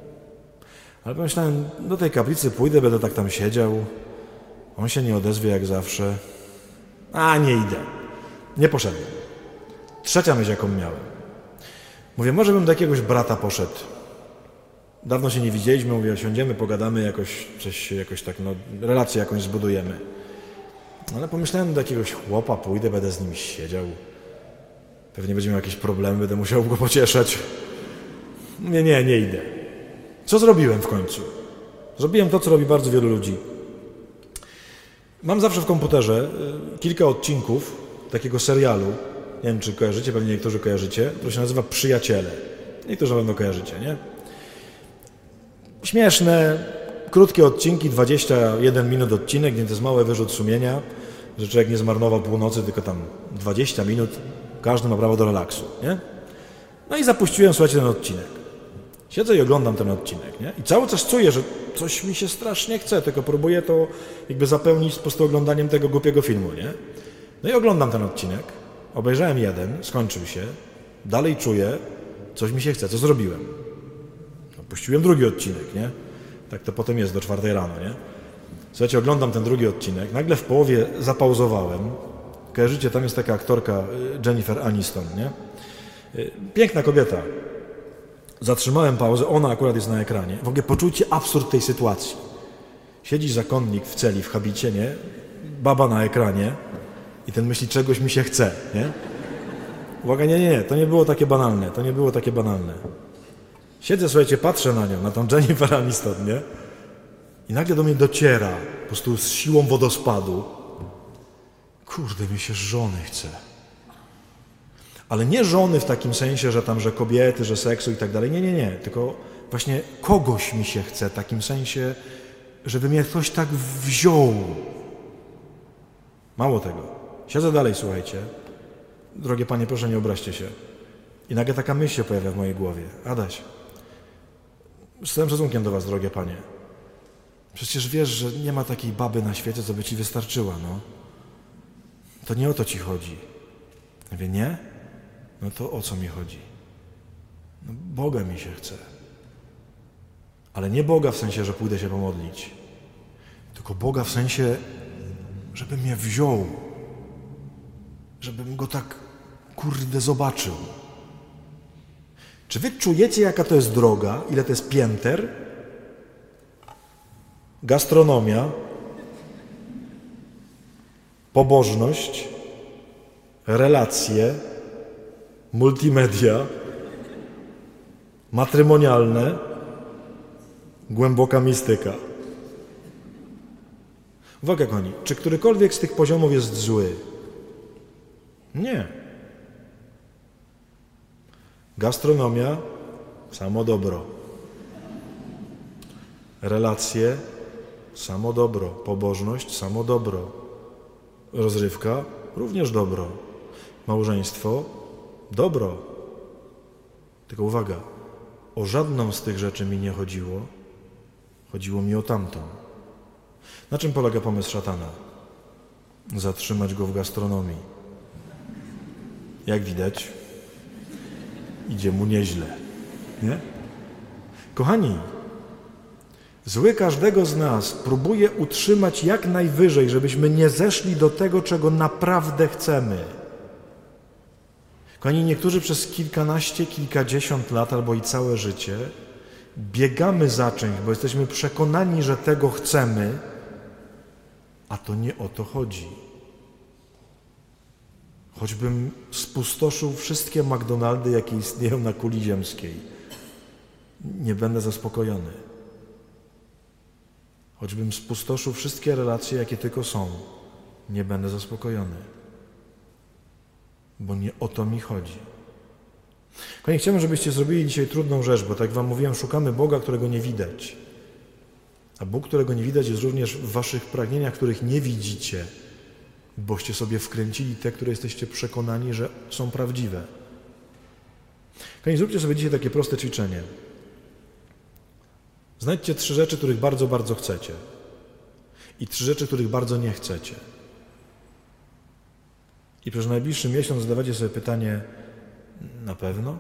[SPEAKER 1] Ale pomyślałem, do tej kaplicy pójdę, będę tak tam siedział, on się nie odezwie jak zawsze. Nie idę. Nie poszedłem. Trzecia myśl, jaką miałem. Mówię, może bym do jakiegoś brata poszedł. Dawno się nie widzieliśmy, mówię, siądziemy, pogadamy, jakoś tak, relację jakąś zbudujemy. Ale pomyślałem, do jakiegoś chłopa pójdę, będę z nim siedział. Pewnie będzie miał jakieś problemy, będę musiał go pocieszać. Mówię, nie idę. Co zrobiłem w końcu? Zrobiłem to, co robi bardzo wielu ludzi. Mam zawsze w komputerze kilka odcinków takiego serialu. Nie wiem, czy kojarzycie, pewnie niektórzy kojarzycie. To się nazywa Przyjaciele. Niektórzy na pewno kojarzycie, nie? Śmieszne, krótkie odcinki, 21 minut odcinek, więc to jest mały wyrzut sumienia, że człowiek nie zmarnował północy, tylko tam 20 minut, każdy ma prawo do relaksu, nie? No i zapuściłem, słuchajcie, ten odcinek. Siedzę i oglądam ten odcinek, nie? I cały czas czuję, że coś mi się strasznie chce, tylko próbuję to jakby zapełnić po prostu oglądaniem tego głupiego filmu, nie? No i oglądam ten odcinek, obejrzałem jeden, skończył się, dalej czuję, coś mi się chce, co zrobiłem? No, puściłem drugi odcinek, nie? Tak to potem jest do 4 rano, nie? Słuchajcie, oglądam ten drugi odcinek, nagle w połowie zapauzowałem. Kojarzycie, tam jest taka aktorka Jennifer Aniston, nie? Piękna kobieta. Zatrzymałem pauzę, ona akurat jest na ekranie. W ogóle poczujcie absurd tej sytuacji. Siedzi zakonnik w celi, w habicie, nie? Baba na ekranie i ten myśli, czegoś mi się chce, nie? Uwaga, nie, to nie było takie banalne, Siedzę, słuchajcie, patrzę na nią, na tą Jennifer Aniston, nie? I nagle do mnie dociera, po prostu z siłą wodospadu. Kurde, mi się żony chce. Ale nie żony w takim sensie, że tam, że kobiety, że seksu i tak dalej. Nie. Tylko właśnie kogoś mi się chce, w takim sensie, żeby mnie ktoś tak wziął. Mało tego. Siedzę dalej, słuchajcie. Drogie panie, proszę, nie obraźcie się. I nagle taka myśl się pojawia w mojej głowie. Adaś, z całym szacunkiem do was, drogie panie. Przecież wiesz, że nie ma takiej baby na świecie, co by ci wystarczyła, no. To nie o to ci chodzi. Ja mówię, nie? No to o co mi chodzi? No, Boga mi się chce. Ale nie Boga w sensie, że pójdę się pomodlić. Tylko Boga w sensie, żeby mnie wziął. Żebym go tak, kurde, zobaczył. Czy wy czujecie, jaka to jest droga? Ile to jest pięter? Gastronomia, pobożność, relacje, multimedia, matrymonialne, głęboka mistyka. Uwaga, kochani, czy którykolwiek z tych poziomów jest zły? Nie. Gastronomia, samo dobro. Relacje, samo dobro. Pobożność, samo dobro. Rozrywka, również dobro. Małżeństwo, dobro. Tylko uwaga, o żadną z tych rzeczy mi nie chodziło. Chodziło mi o tamtą. Na czym polega pomysł szatana? Zatrzymać go w gastronomii. Jak widać, idzie mu nieźle. Nie? Kochani, zły każdego z nas próbuje utrzymać jak najwyżej, żebyśmy nie zeszli do tego, czego naprawdę chcemy. Kochani, niektórzy przez kilkanaście, kilkadziesiąt lat albo i całe życie biegamy za czymś, bo jesteśmy przekonani, że tego chcemy, a to nie o to chodzi. Choćbym spustoszył wszystkie McDonaldy, jakie istnieją na kuli ziemskiej, nie będę zaspokojony. Choćbym spustoszył wszystkie relacje, jakie tylko są, nie będę zaspokojony. Bo nie o to mi chodzi. Kochani, chciałbym, żebyście zrobili dzisiaj trudną rzecz, bo tak jak wam mówiłem, szukamy Boga, którego nie widać. A Bóg, którego nie widać, jest również w waszych pragnieniach, których nie widzicie, boście sobie wkręcili te, które jesteście przekonani, że są prawdziwe. Kochani, zróbcie sobie dzisiaj takie proste ćwiczenie. Znajdźcie 3 rzeczy, których bardzo, bardzo chcecie. I 3 rzeczy, których bardzo nie chcecie. I przez najbliższy miesiąc zadawajcie sobie pytanie, na pewno?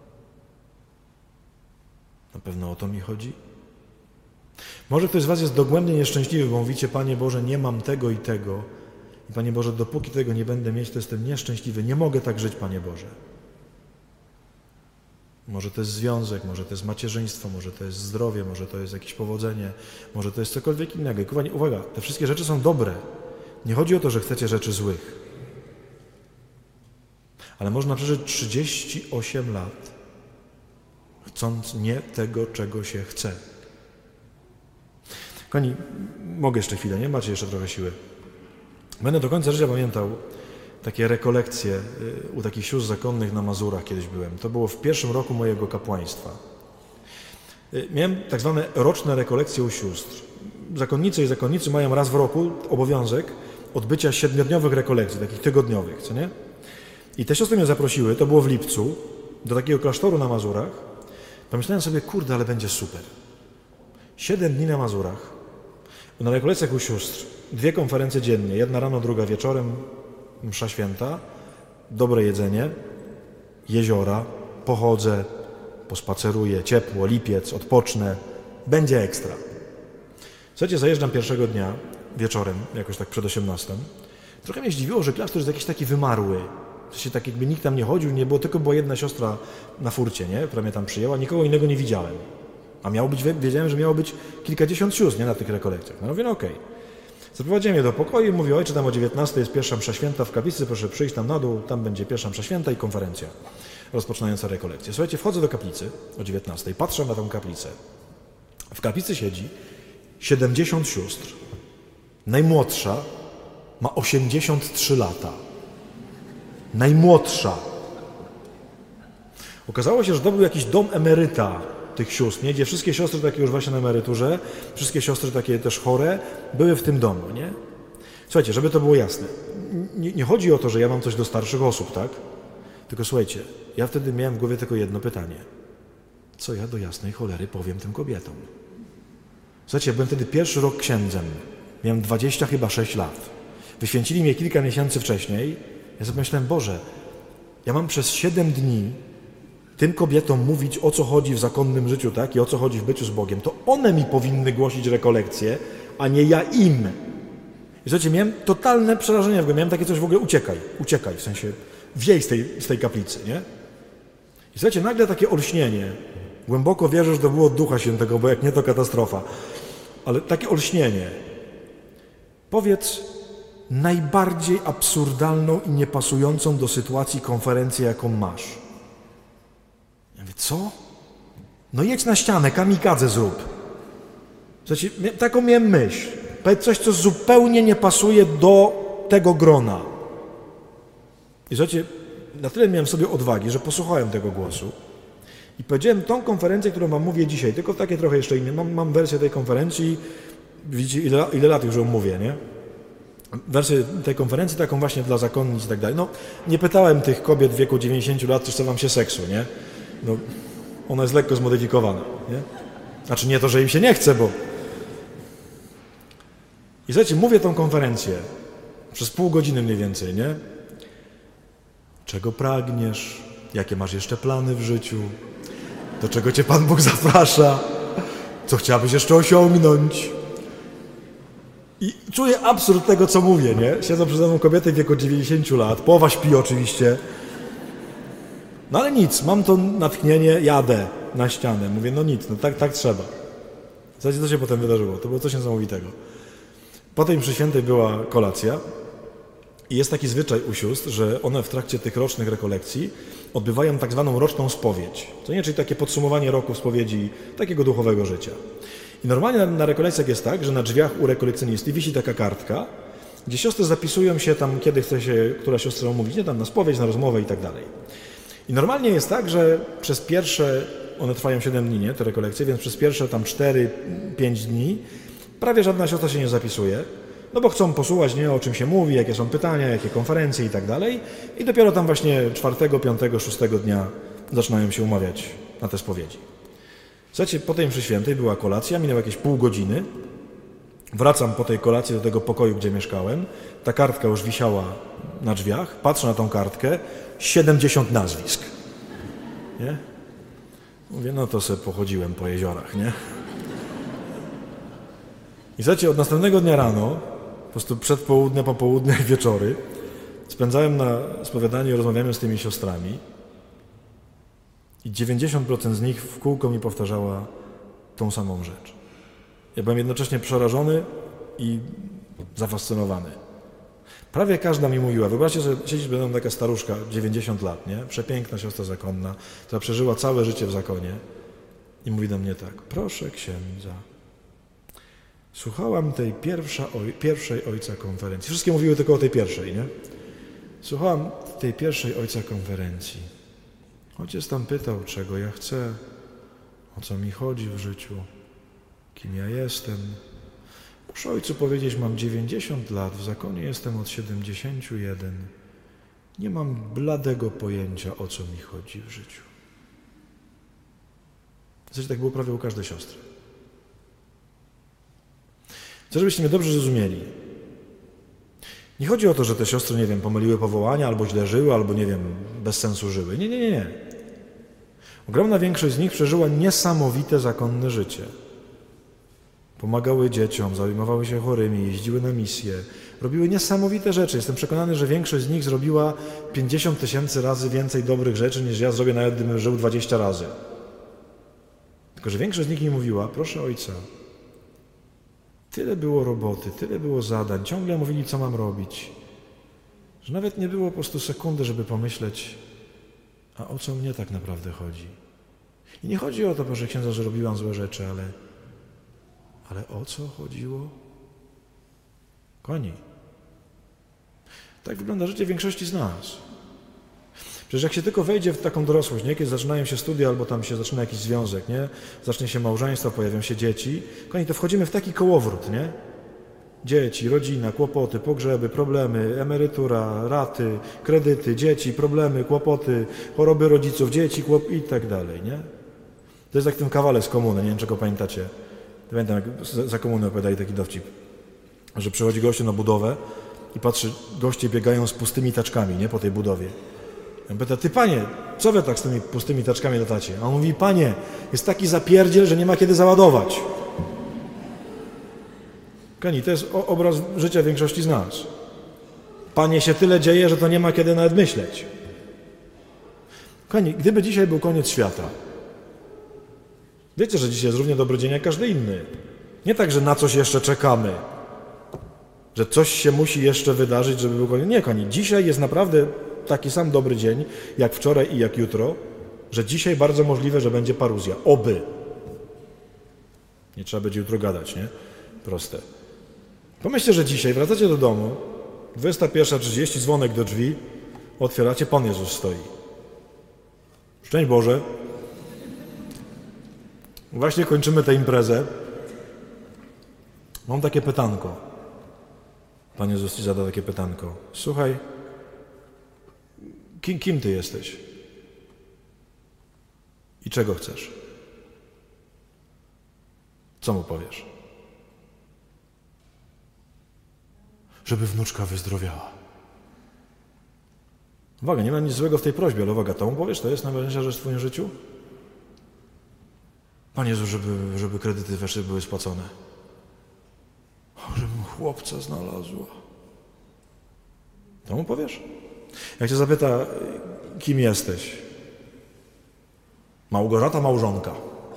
[SPEAKER 1] Na pewno o to mi chodzi? Może ktoś z was jest dogłębnie nieszczęśliwy, bo mówicie, Panie Boże, nie mam tego i tego. I Panie Boże, dopóki tego nie będę mieć, to jestem nieszczęśliwy. Nie mogę tak żyć, Panie Boże. Może to jest związek, może to jest macierzyństwo, może to jest zdrowie, może to jest jakieś powodzenie, może to jest cokolwiek innego. I uwaga, te wszystkie rzeczy są dobre. Nie chodzi o to, że chcecie rzeczy złych. Ale można przeżyć 38 lat, chcąc nie tego, czego się chce. Kochani, mogę jeszcze chwilę, nie? Macie jeszcze trochę siły. Będę do końca życia pamiętał takie rekolekcje u takich sióstr zakonnych na Mazurach kiedyś byłem. To było w 1. roku mojego kapłaństwa. Miałem tak zwane roczne rekolekcje u sióstr. Zakonnice i zakonnicy mają raz w roku obowiązek odbycia 7-dniowych rekolekcji, takich tygodniowych, co nie? I te siostry mnie zaprosiły, to było w lipcu, do takiego klasztoru na Mazurach. Pomyślałem sobie, kurde, ale będzie super. 7 dni na Mazurach, na rekolekcjach u sióstr, 2 konferencje dziennie, jedna rano, druga wieczorem, msza święta, dobre jedzenie, jeziora, pochodzę, pospaceruję, ciepło, lipiec, odpocznę, będzie ekstra. Słuchajcie, zajeżdżam pierwszego dnia wieczorem, jakoś tak przed 18. Trochę mnie zdziwiło, że klasztor jest jakiś taki wymarły. W sensie tak jakby nikt tam nie chodził, nie było, tylko była jedna siostra na furcie, nie? Która mnie tam przyjęła, nikogo innego nie widziałem. A miało być, wiedziałem, że miało być kilkadziesiąt sióstr, nie, na tych rekolekcjach. No mówię, no okej. Zaprowadziłem je do pokoju i mówię, ojcze, tam o 19 jest pierwsza msza święta w kaplicy, proszę przyjść tam na dół, tam będzie pierwsza msza święta i konferencja rozpoczynająca rekolekcję. Słuchajcie, wchodzę do kaplicy o 19, patrzę na tą kaplicę. W kaplicy siedzi 70 sióstr. Najmłodsza ma 83 lata. Najmłodsza. Okazało się, że to był jakiś dom emeryta tych sióstr, nie? Gdzie wszystkie siostry takie już właśnie na emeryturze, wszystkie siostry takie też chore, były w tym domu, nie? Słuchajcie, żeby to było jasne, nie chodzi o to, że ja mam coś do starszych osób, tak? Tylko słuchajcie, ja wtedy miałem w głowie tylko jedno pytanie. Co ja do jasnej cholery powiem tym kobietom? Słuchajcie, ja byłem wtedy pierwszy rok księdzem. Miałem 20 chyba 6 lat. Wyświęcili mnie kilka miesięcy wcześniej. Ja sobie myślałem, Boże, ja mam przez 7 dni tym kobietom mówić, o co chodzi w zakonnym życiu, tak? I o co chodzi w byciu z Bogiem. To one mi powinny głosić rekolekcje, a nie ja im. I słuchajcie, miałem totalne przerażenie w ogóle. Miałem takie coś w ogóle, uciekaj, w sensie wiej z tej kaplicy, nie? I słuchajcie, nagle takie olśnienie. Głęboko wierzę, że to było od Ducha Świętego, bo jak nie, to katastrofa. Ale takie olśnienie. Powiedz najbardziej absurdalną i niepasującą do sytuacji konferencję, jaką masz. Ja mówię, co? No jedź na ścianę, kamikadze zrób. Słuchajcie, taką miałem myśl. Powiedz coś, co zupełnie nie pasuje do tego grona. I słuchajcie, na tyle miałem w sobie odwagi, że posłuchałem tego głosu i powiedziałem tą konferencję, którą wam mówię dzisiaj, tylko takie trochę jeszcze inne. Mam wersję tej konferencji, widzicie ile lat już ją mówię, nie? Wersję tej konferencji taką właśnie dla zakonnic i tak dalej. No, nie pytałem tych kobiet w wieku 90 lat, czy chce wam się seksu, nie? No, ona jest lekko zmodyfikowana, nie? Znaczy nie to, że im się nie chce, bo... I słuchajcie, mówię tą konferencję przez pół godziny mniej więcej, nie? Czego pragniesz? Jakie masz jeszcze plany w życiu? Do czego cię Pan Bóg zaprasza? Co chciałabyś jeszcze osiągnąć? I czuję absurd tego, co mówię, nie? Siedzą przede mną kobiety w wieku 90 lat, połowa śpi oczywiście. No ale nic, mam to natchnienie, jadę na ścianę. Mówię, no nic, no tak trzeba. Słuchajcie, co się potem wydarzyło? To było coś niesamowitego. Po tej mszy świętej była kolacja i jest taki zwyczaj u sióstr, że one w trakcie tych rocznych rekolekcji odbywają tak zwaną roczną spowiedź. To nie, czyli takie podsumowanie roku w spowiedzi takiego duchowego życia. I normalnie na rekolekcjach jest tak, że na drzwiach u rekolekcjonisty wisi taka kartka, gdzie siostry zapisują się tam, kiedy chce się która siostra umówić, nie tam na spowiedź, na rozmowę i tak dalej. I normalnie jest tak, że przez pierwsze, one trwają 7 dni, nie, te rekolekcje, więc przez pierwsze tam 4-5 dni prawie żadna siostra się nie zapisuje, no bo chcą posłuchać, nie, o czym się mówi, jakie są pytania, jakie konferencje i tak dalej. I dopiero tam właśnie 4., 5., 6 dnia zaczynają się umawiać na te spowiedzi. Słuchajcie, po tej mszy świętej była kolacja, minęło jakieś pół godziny. Wracam po tej kolacji do tego pokoju, gdzie mieszkałem. Ta kartka już wisiała na drzwiach. Patrzę na tą kartkę. 70 nazwisk. Nie? Mówię, no to sobie pochodziłem po jeziorach, nie? I słuchajcie, od następnego dnia rano, po prostu przedpołudnie, popołudnie i wieczory, spędzałem na spowiadaniu i rozmawiałem z tymi siostrami. I 90% z nich w kółko mi powtarzała tą samą rzecz. Ja byłem jednocześnie przerażony i zafascynowany. Prawie każda mi mówiła, wyobraźcie sobie, siedzi przede mną taka staruszka, 90 lat, nie? Przepiękna siostra zakonna, która przeżyła całe życie w zakonie i mówi do mnie tak, proszę księdza, słuchałam tej pierwszej ojca konferencji. Wszystkie mówiły tylko o tej pierwszej, nie? Słuchałam tej pierwszej ojca konferencji. Ojciec tam pytał, czego ja chcę. o co mi chodzi w życiu, kim ja jestem. Muszę ojcu powiedzieć, mam 90 lat, w zakonie jestem od 71. Nie mam bladego pojęcia, o co mi chodzi w życiu. Zresztą tak było prawie u każdej siostry. Chcę, żebyście mnie dobrze zrozumieli. Nie chodzi o to, że te siostry, nie wiem, pomyliły powołania, albo źle żyły, albo, nie wiem, bez sensu żyły. Nie. Ogromna większość z nich przeżyła niesamowite, zakonne życie. Pomagały dzieciom, zajmowały się chorymi, jeździły na misje, robiły niesamowite rzeczy. Jestem przekonany, że większość z nich zrobiła 50 000 razy więcej dobrych rzeczy, niż ja zrobię, nawet gdybym żył 20 razy. Tylko że większość z nich mi mówiła, proszę ojca, tyle było roboty, tyle było zadań, ciągle mówili, co mam robić, że nawet nie było po prostu sekundy, żeby pomyśleć, a o co mnie tak naprawdę chodzi. I nie chodzi o to, proszę księdza, że robiłam złe rzeczy, ale o co chodziło? Kochani, tak wygląda życie większości z nas. Przecież jak się tylko wejdzie w taką dorosłość, nie? Kiedy zaczynają się studia, albo tam się zaczyna jakiś związek, nie? Zacznie się małżeństwo, pojawią się dzieci, kochani, to wchodzimy w taki kołowrót, nie? Dzieci, rodzina, kłopoty, pogrzeby, problemy, emerytura, raty, kredyty, dzieci, problemy, kłopoty, choroby rodziców, dzieci, i tak dalej, nie? To jest jak ten kawale z komuny, nie wiem, czego pamiętacie. Pamiętam, jak za komuny opowiadali taki dowcip, że przychodzi gościu na budowę i patrzy, goście biegają z pustymi taczkami, nie, po tej budowie. Ja pyta, ty panie, co wy tak z tymi pustymi taczkami latacie? A on mówi, panie, jest taki zapierdziel, że nie ma kiedy załadować. Kani, to jest obraz życia większości z nas. Panie, się tyle dzieje, że to nie ma kiedy nawet myśleć. Kani, gdyby dzisiaj był koniec świata, wiecie, że dzisiaj jest równie dobry dzień jak każdy inny. Nie tak, że na coś jeszcze czekamy, że coś się musi jeszcze wydarzyć, żeby był koniec. Nie, kochani, dzisiaj jest naprawdę taki sam dobry dzień, jak wczoraj i jak jutro, że dzisiaj bardzo możliwe, że będzie paruzja. Oby. Nie trzeba będzie jutro gadać, nie? Proste. Pomyślcie, że dzisiaj wracacie do domu, 21:30, dzwonek do drzwi, otwieracie, Pan Jezus stoi. Szczęść Boże. Właśnie kończymy tę imprezę. Mam takie pytanko. Pan Jezus ci zada takie pytanko. Słuchaj, kim ty jesteś? I czego chcesz? Co mu powiesz? Żeby wnuczka wyzdrowiała. Uwaga, nie ma nic złego w tej prośbie, ale uwaga, to mu powiesz? To jest najważniejsza rzecz w twoim życiu? Panie Jezu, żeby kredyty wreszcie były spłacone. Żebym chłopca znalazła. To mu powiesz? Jak cię zapyta, kim jesteś? Małgorzata małżonka.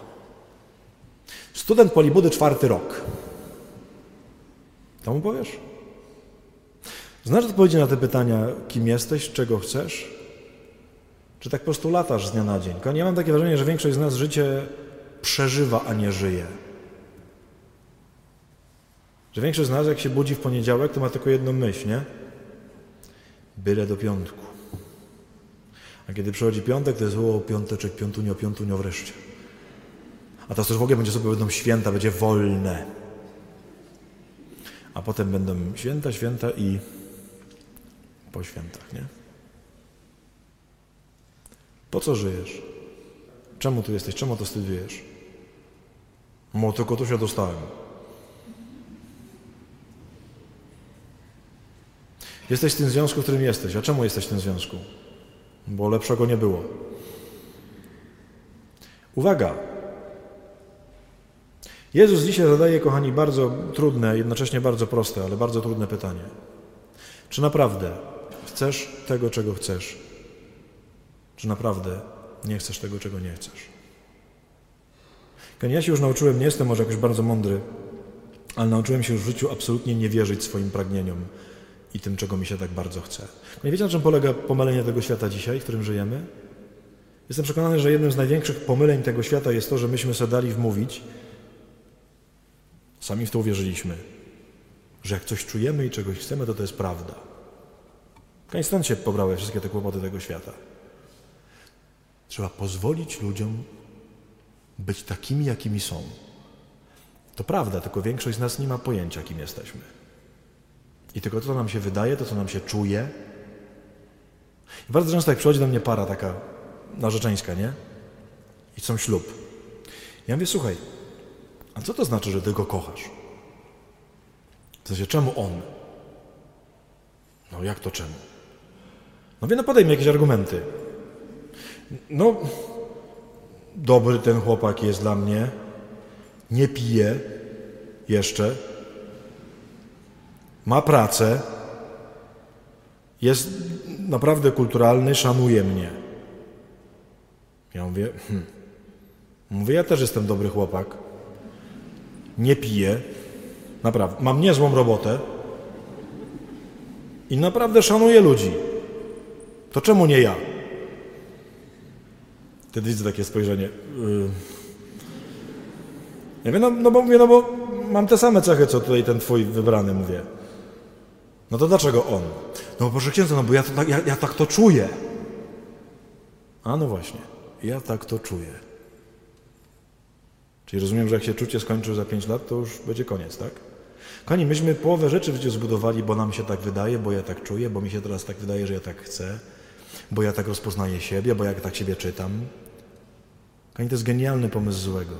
[SPEAKER 1] Student Polibudy 4. rok. To mu powiesz? Znasz odpowiedzi na te pytania, kim jesteś, czego chcesz? Czy tak po prostu latasz z dnia na dzień? Ja mam takie wrażenie, że większość z nas życie przeżywa, a nie żyje. Że większość z nas, jak się budzi w poniedziałek, to ma tylko jedną myśl, nie? Byle do piątku. A kiedy przychodzi piątek, to jest piąteczek, piątunio wreszcie. A teraz już w ogóle będzie sobie, będą święta, będzie wolne. A potem będą święta i po świętach, nie? Po co żyjesz? Czemu tu jesteś? Czemu to studiujesz? Tylko tu się dostałem. Jesteś w tym związku, w którym jesteś. A czemu jesteś w tym związku? Bo lepszego nie było. Uwaga! Jezus dzisiaj zadaje, kochani, bardzo trudne, jednocześnie bardzo proste, ale bardzo trudne pytanie. Czy naprawdę chcesz tego, czego chcesz? Czy naprawdę nie chcesz tego, czego nie chcesz? Ja się już nauczyłem, nie jestem może jakoś bardzo mądry, ale nauczyłem się już w życiu absolutnie nie wierzyć swoim pragnieniom i tym, czego mi się tak bardzo chce. Nie wiecie, na czym polega pomylenie tego świata dzisiaj, w którym żyjemy? Jestem przekonany, że jednym z największych pomyleń tego świata jest to, że myśmy sobie dali wmówić, sami w to uwierzyliśmy, że jak coś czujemy i czegoś chcemy, to jest prawda. I stąd się pobrały wszystkie te kłopoty tego świata. Trzeba pozwolić ludziom być takimi, jakimi są. To prawda, tylko większość z nas nie ma pojęcia, kim jesteśmy. I tylko to, co nam się wydaje, to, co nam się czuje. I bardzo często, jak przychodzi do mnie para taka narzeczeńska, nie? I chcą ślub. Ja mówię, słuchaj, a co to znaczy, że ty go kochasz? W sensie, czemu on? No jak to czemu? No wie, no podaj mi jakieś argumenty. No, dobry ten chłopak jest dla mnie, nie pije jeszcze, ma pracę, jest naprawdę kulturalny, szanuje mnie. Ja mówię, ja też jestem dobry chłopak, nie piję, naprawdę, mam niezłą robotę i naprawdę szanuję ludzi. To czemu nie ja? Wtedy widzę takie spojrzenie. Ja mówię, no bo mam te same cechy, co tutaj ten twój wybrany, mówię. No to dlaczego on? No bo proszę księdza, no bo ja tak to czuję. A no właśnie, ja tak to czuję. Czyli rozumiem, że jak się czucie skończy za 5 lat, to już będzie koniec, tak? Kochani, myśmy połowę rzeczy w życiu zbudowali, bo nam się tak wydaje, bo ja tak czuję, bo mi się teraz tak wydaje, że ja tak chcę, bo ja tak rozpoznaję siebie, bo ja tak siebie czytam. Kochani, to jest genialny pomysł złego.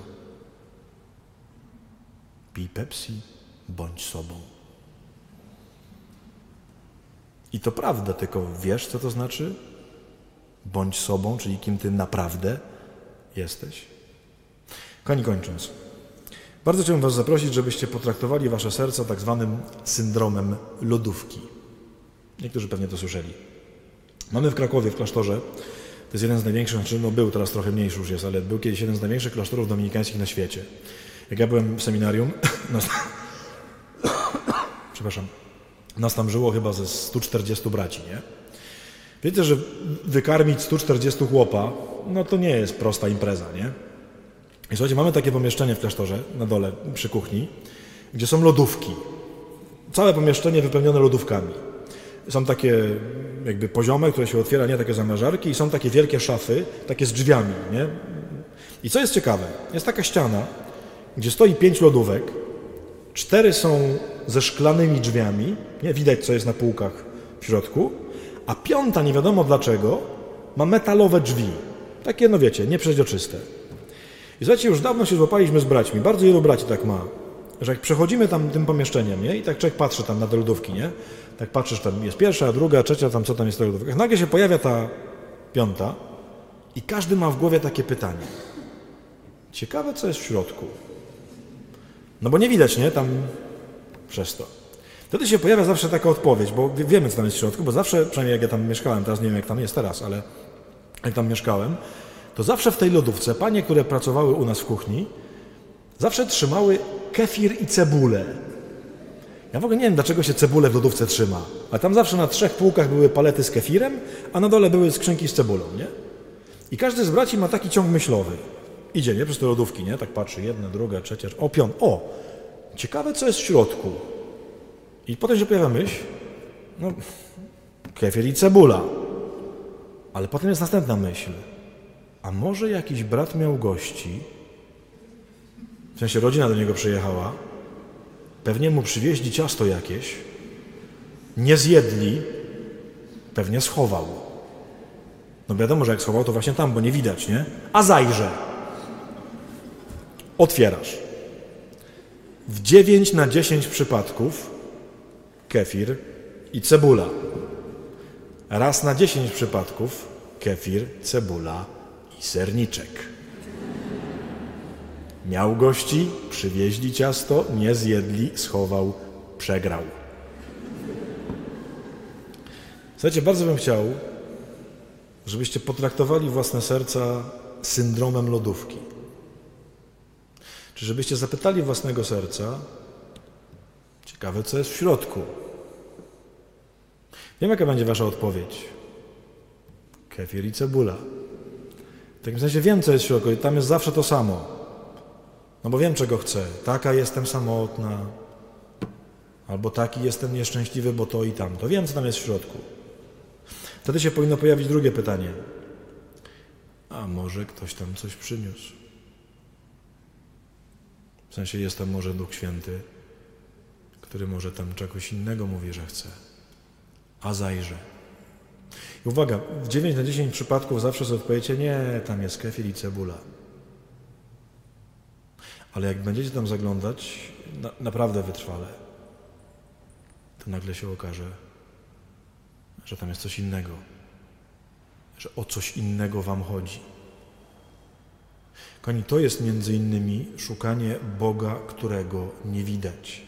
[SPEAKER 1] Pij Pepsi, bądź sobą. I to prawda, tylko wiesz, co to znaczy? Bądź sobą, czyli kim ty naprawdę jesteś. Kochani, kończąc. Bardzo chciałbym was zaprosić, żebyście potraktowali wasze serca tak zwanym syndromem lodówki. Niektórzy pewnie to słyszeli. Mamy w Krakowie, w klasztorze, to jest jeden z największych, był teraz trochę mniejszy już jest, ale był kiedyś jeden z największych klasztorów dominikańskich na świecie. Jak ja byłem w seminarium, nas tam żyło chyba ze 140 braci, nie? Wiecie, że wykarmić 140 chłopa, no to nie jest prosta impreza, nie? I słuchajcie, mamy takie pomieszczenie w klasztorze, na dole, przy kuchni, gdzie są lodówki. Całe pomieszczenie wypełnione lodówkami. Są takie jakby poziome, które się otwiera, nie takie zamrażarki, i są takie wielkie szafy, takie z drzwiami, nie? I co jest ciekawe, jest taka ściana, gdzie stoi 5 lodówek, 4 są ze szklanymi drzwiami, nie widać, co jest na półkach w środku, a 5, nie wiadomo dlaczego, ma metalowe drzwi. Takie, no wiecie, nieprzeźroczyste. I słuchajcie, już dawno się złapaliśmy z braćmi, bardzo wielu braci tak ma, że jak przechodzimy tam tym pomieszczeniem, nie? I tak człowiek patrzy tam na te lodówki, nie? Tak patrzysz, tam jest pierwsza, druga, trzecia, tam co tam jest w tych lodówkach. Nagle się pojawia ta 5 i każdy ma w głowie takie pytanie. Ciekawe, co jest w środku. No bo nie widać, nie? Tam przez to. Wtedy się pojawia zawsze taka odpowiedź, bo wiemy, co tam jest w środku, bo zawsze, przynajmniej jak ja tam mieszkałem, teraz nie wiem, jak tam jest teraz, ale jak tam mieszkałem, to zawsze w tej lodówce panie, które pracowały u nas w kuchni, zawsze trzymały kefir i cebulę. Ja w ogóle nie wiem, dlaczego się cebulę w lodówce trzyma, ale tam zawsze na 3 półkach były palety z kefirem, a na dole były skrzynki z cebulą, nie? I każdy z braci ma taki ciąg myślowy. Idzie, nie? Przez te lodówki, nie? Tak patrzy, jedna, druga, trzecia, ciekawe, co jest w środku. I potem się pojawia myśl, no, kefir i cebula. Ale potem jest następna myśl. A może jakiś brat miał gości, w sensie rodzina do niego przyjechała, pewnie mu przywieźli ciasto jakieś, nie zjedli, pewnie schował. No wiadomo, że jak schował, to właśnie tam, bo nie widać, nie? A zajrzę. Otwierasz. W 9 na 10 przypadków kefir i cebula. Raz na 10 przypadków kefir, cebula i serniczek. Miał gości, przywieźli ciasto, nie zjedli, schował, przegrał. Słuchajcie, bardzo bym chciał, żebyście potraktowali własne serca syndromem lodówki. Czy żebyście zapytali własnego serca, ciekawe, co jest w środku. Wiem, jaka będzie wasza odpowiedź. Kefir i cebula. W takim sensie wiem, co jest w środku i tam jest zawsze to samo. No bo wiem, czego chcę. Taka jestem samotna. Albo taki jestem nieszczęśliwy, bo to i tamto. Wiem, co tam jest w środku. Wtedy się powinno pojawić drugie pytanie. A może ktoś tam coś przyniósł? sensie jest tam może Duch Święty, który może tam czegoś innego mówi, że chce, a zajrzę. I uwaga, w 9 na 10 przypadków zawsze sobie odpowiecie, nie, tam jest kefir i cebula. Ale jak będziecie tam zaglądać naprawdę wytrwale, to nagle się okaże, że tam jest coś innego, że o coś innego wam chodzi. Kochani, to jest między innymi szukanie Boga, którego nie widać.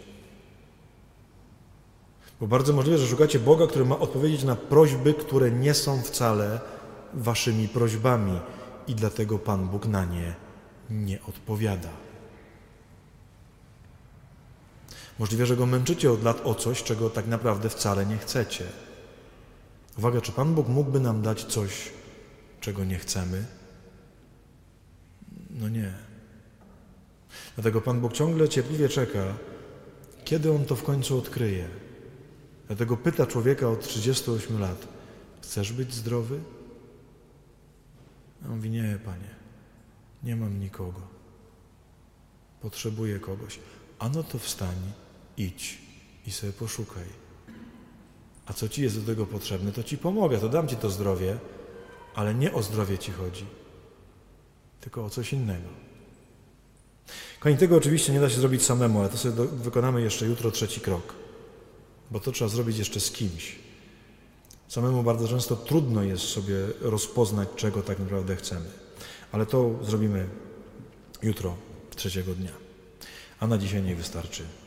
[SPEAKER 1] Bo bardzo możliwe, że szukacie Boga, który ma odpowiedzieć na prośby, które nie są wcale waszymi prośbami i dlatego Pan Bóg na nie nie odpowiada. Możliwe, że Go męczycie od lat o coś, czego tak naprawdę wcale nie chcecie. Uwaga, czy Pan Bóg mógłby nam dać coś, czego nie chcemy? No nie. Dlatego Pan Bóg ciągle cierpliwie czeka, kiedy On to w końcu odkryje. Dlatego pyta człowieka od 38 lat, chcesz być zdrowy? A on mówi, nie, Panie, nie mam nikogo. Potrzebuję kogoś. A no to wstań, idź i sobie poszukaj. A co Ci jest do tego potrzebne, to Ci pomogę, to dam Ci to zdrowie, ale nie o zdrowie Ci chodzi, tylko o coś innego. Kochani, tego oczywiście nie da się zrobić samemu, ale to sobie wykonamy jeszcze jutro 3. krok, bo to trzeba zrobić jeszcze z kimś. Samemu bardzo często trudno jest sobie rozpoznać, czego tak naprawdę chcemy, ale to zrobimy jutro, 3. dnia. A na dzisiaj niech wystarczy.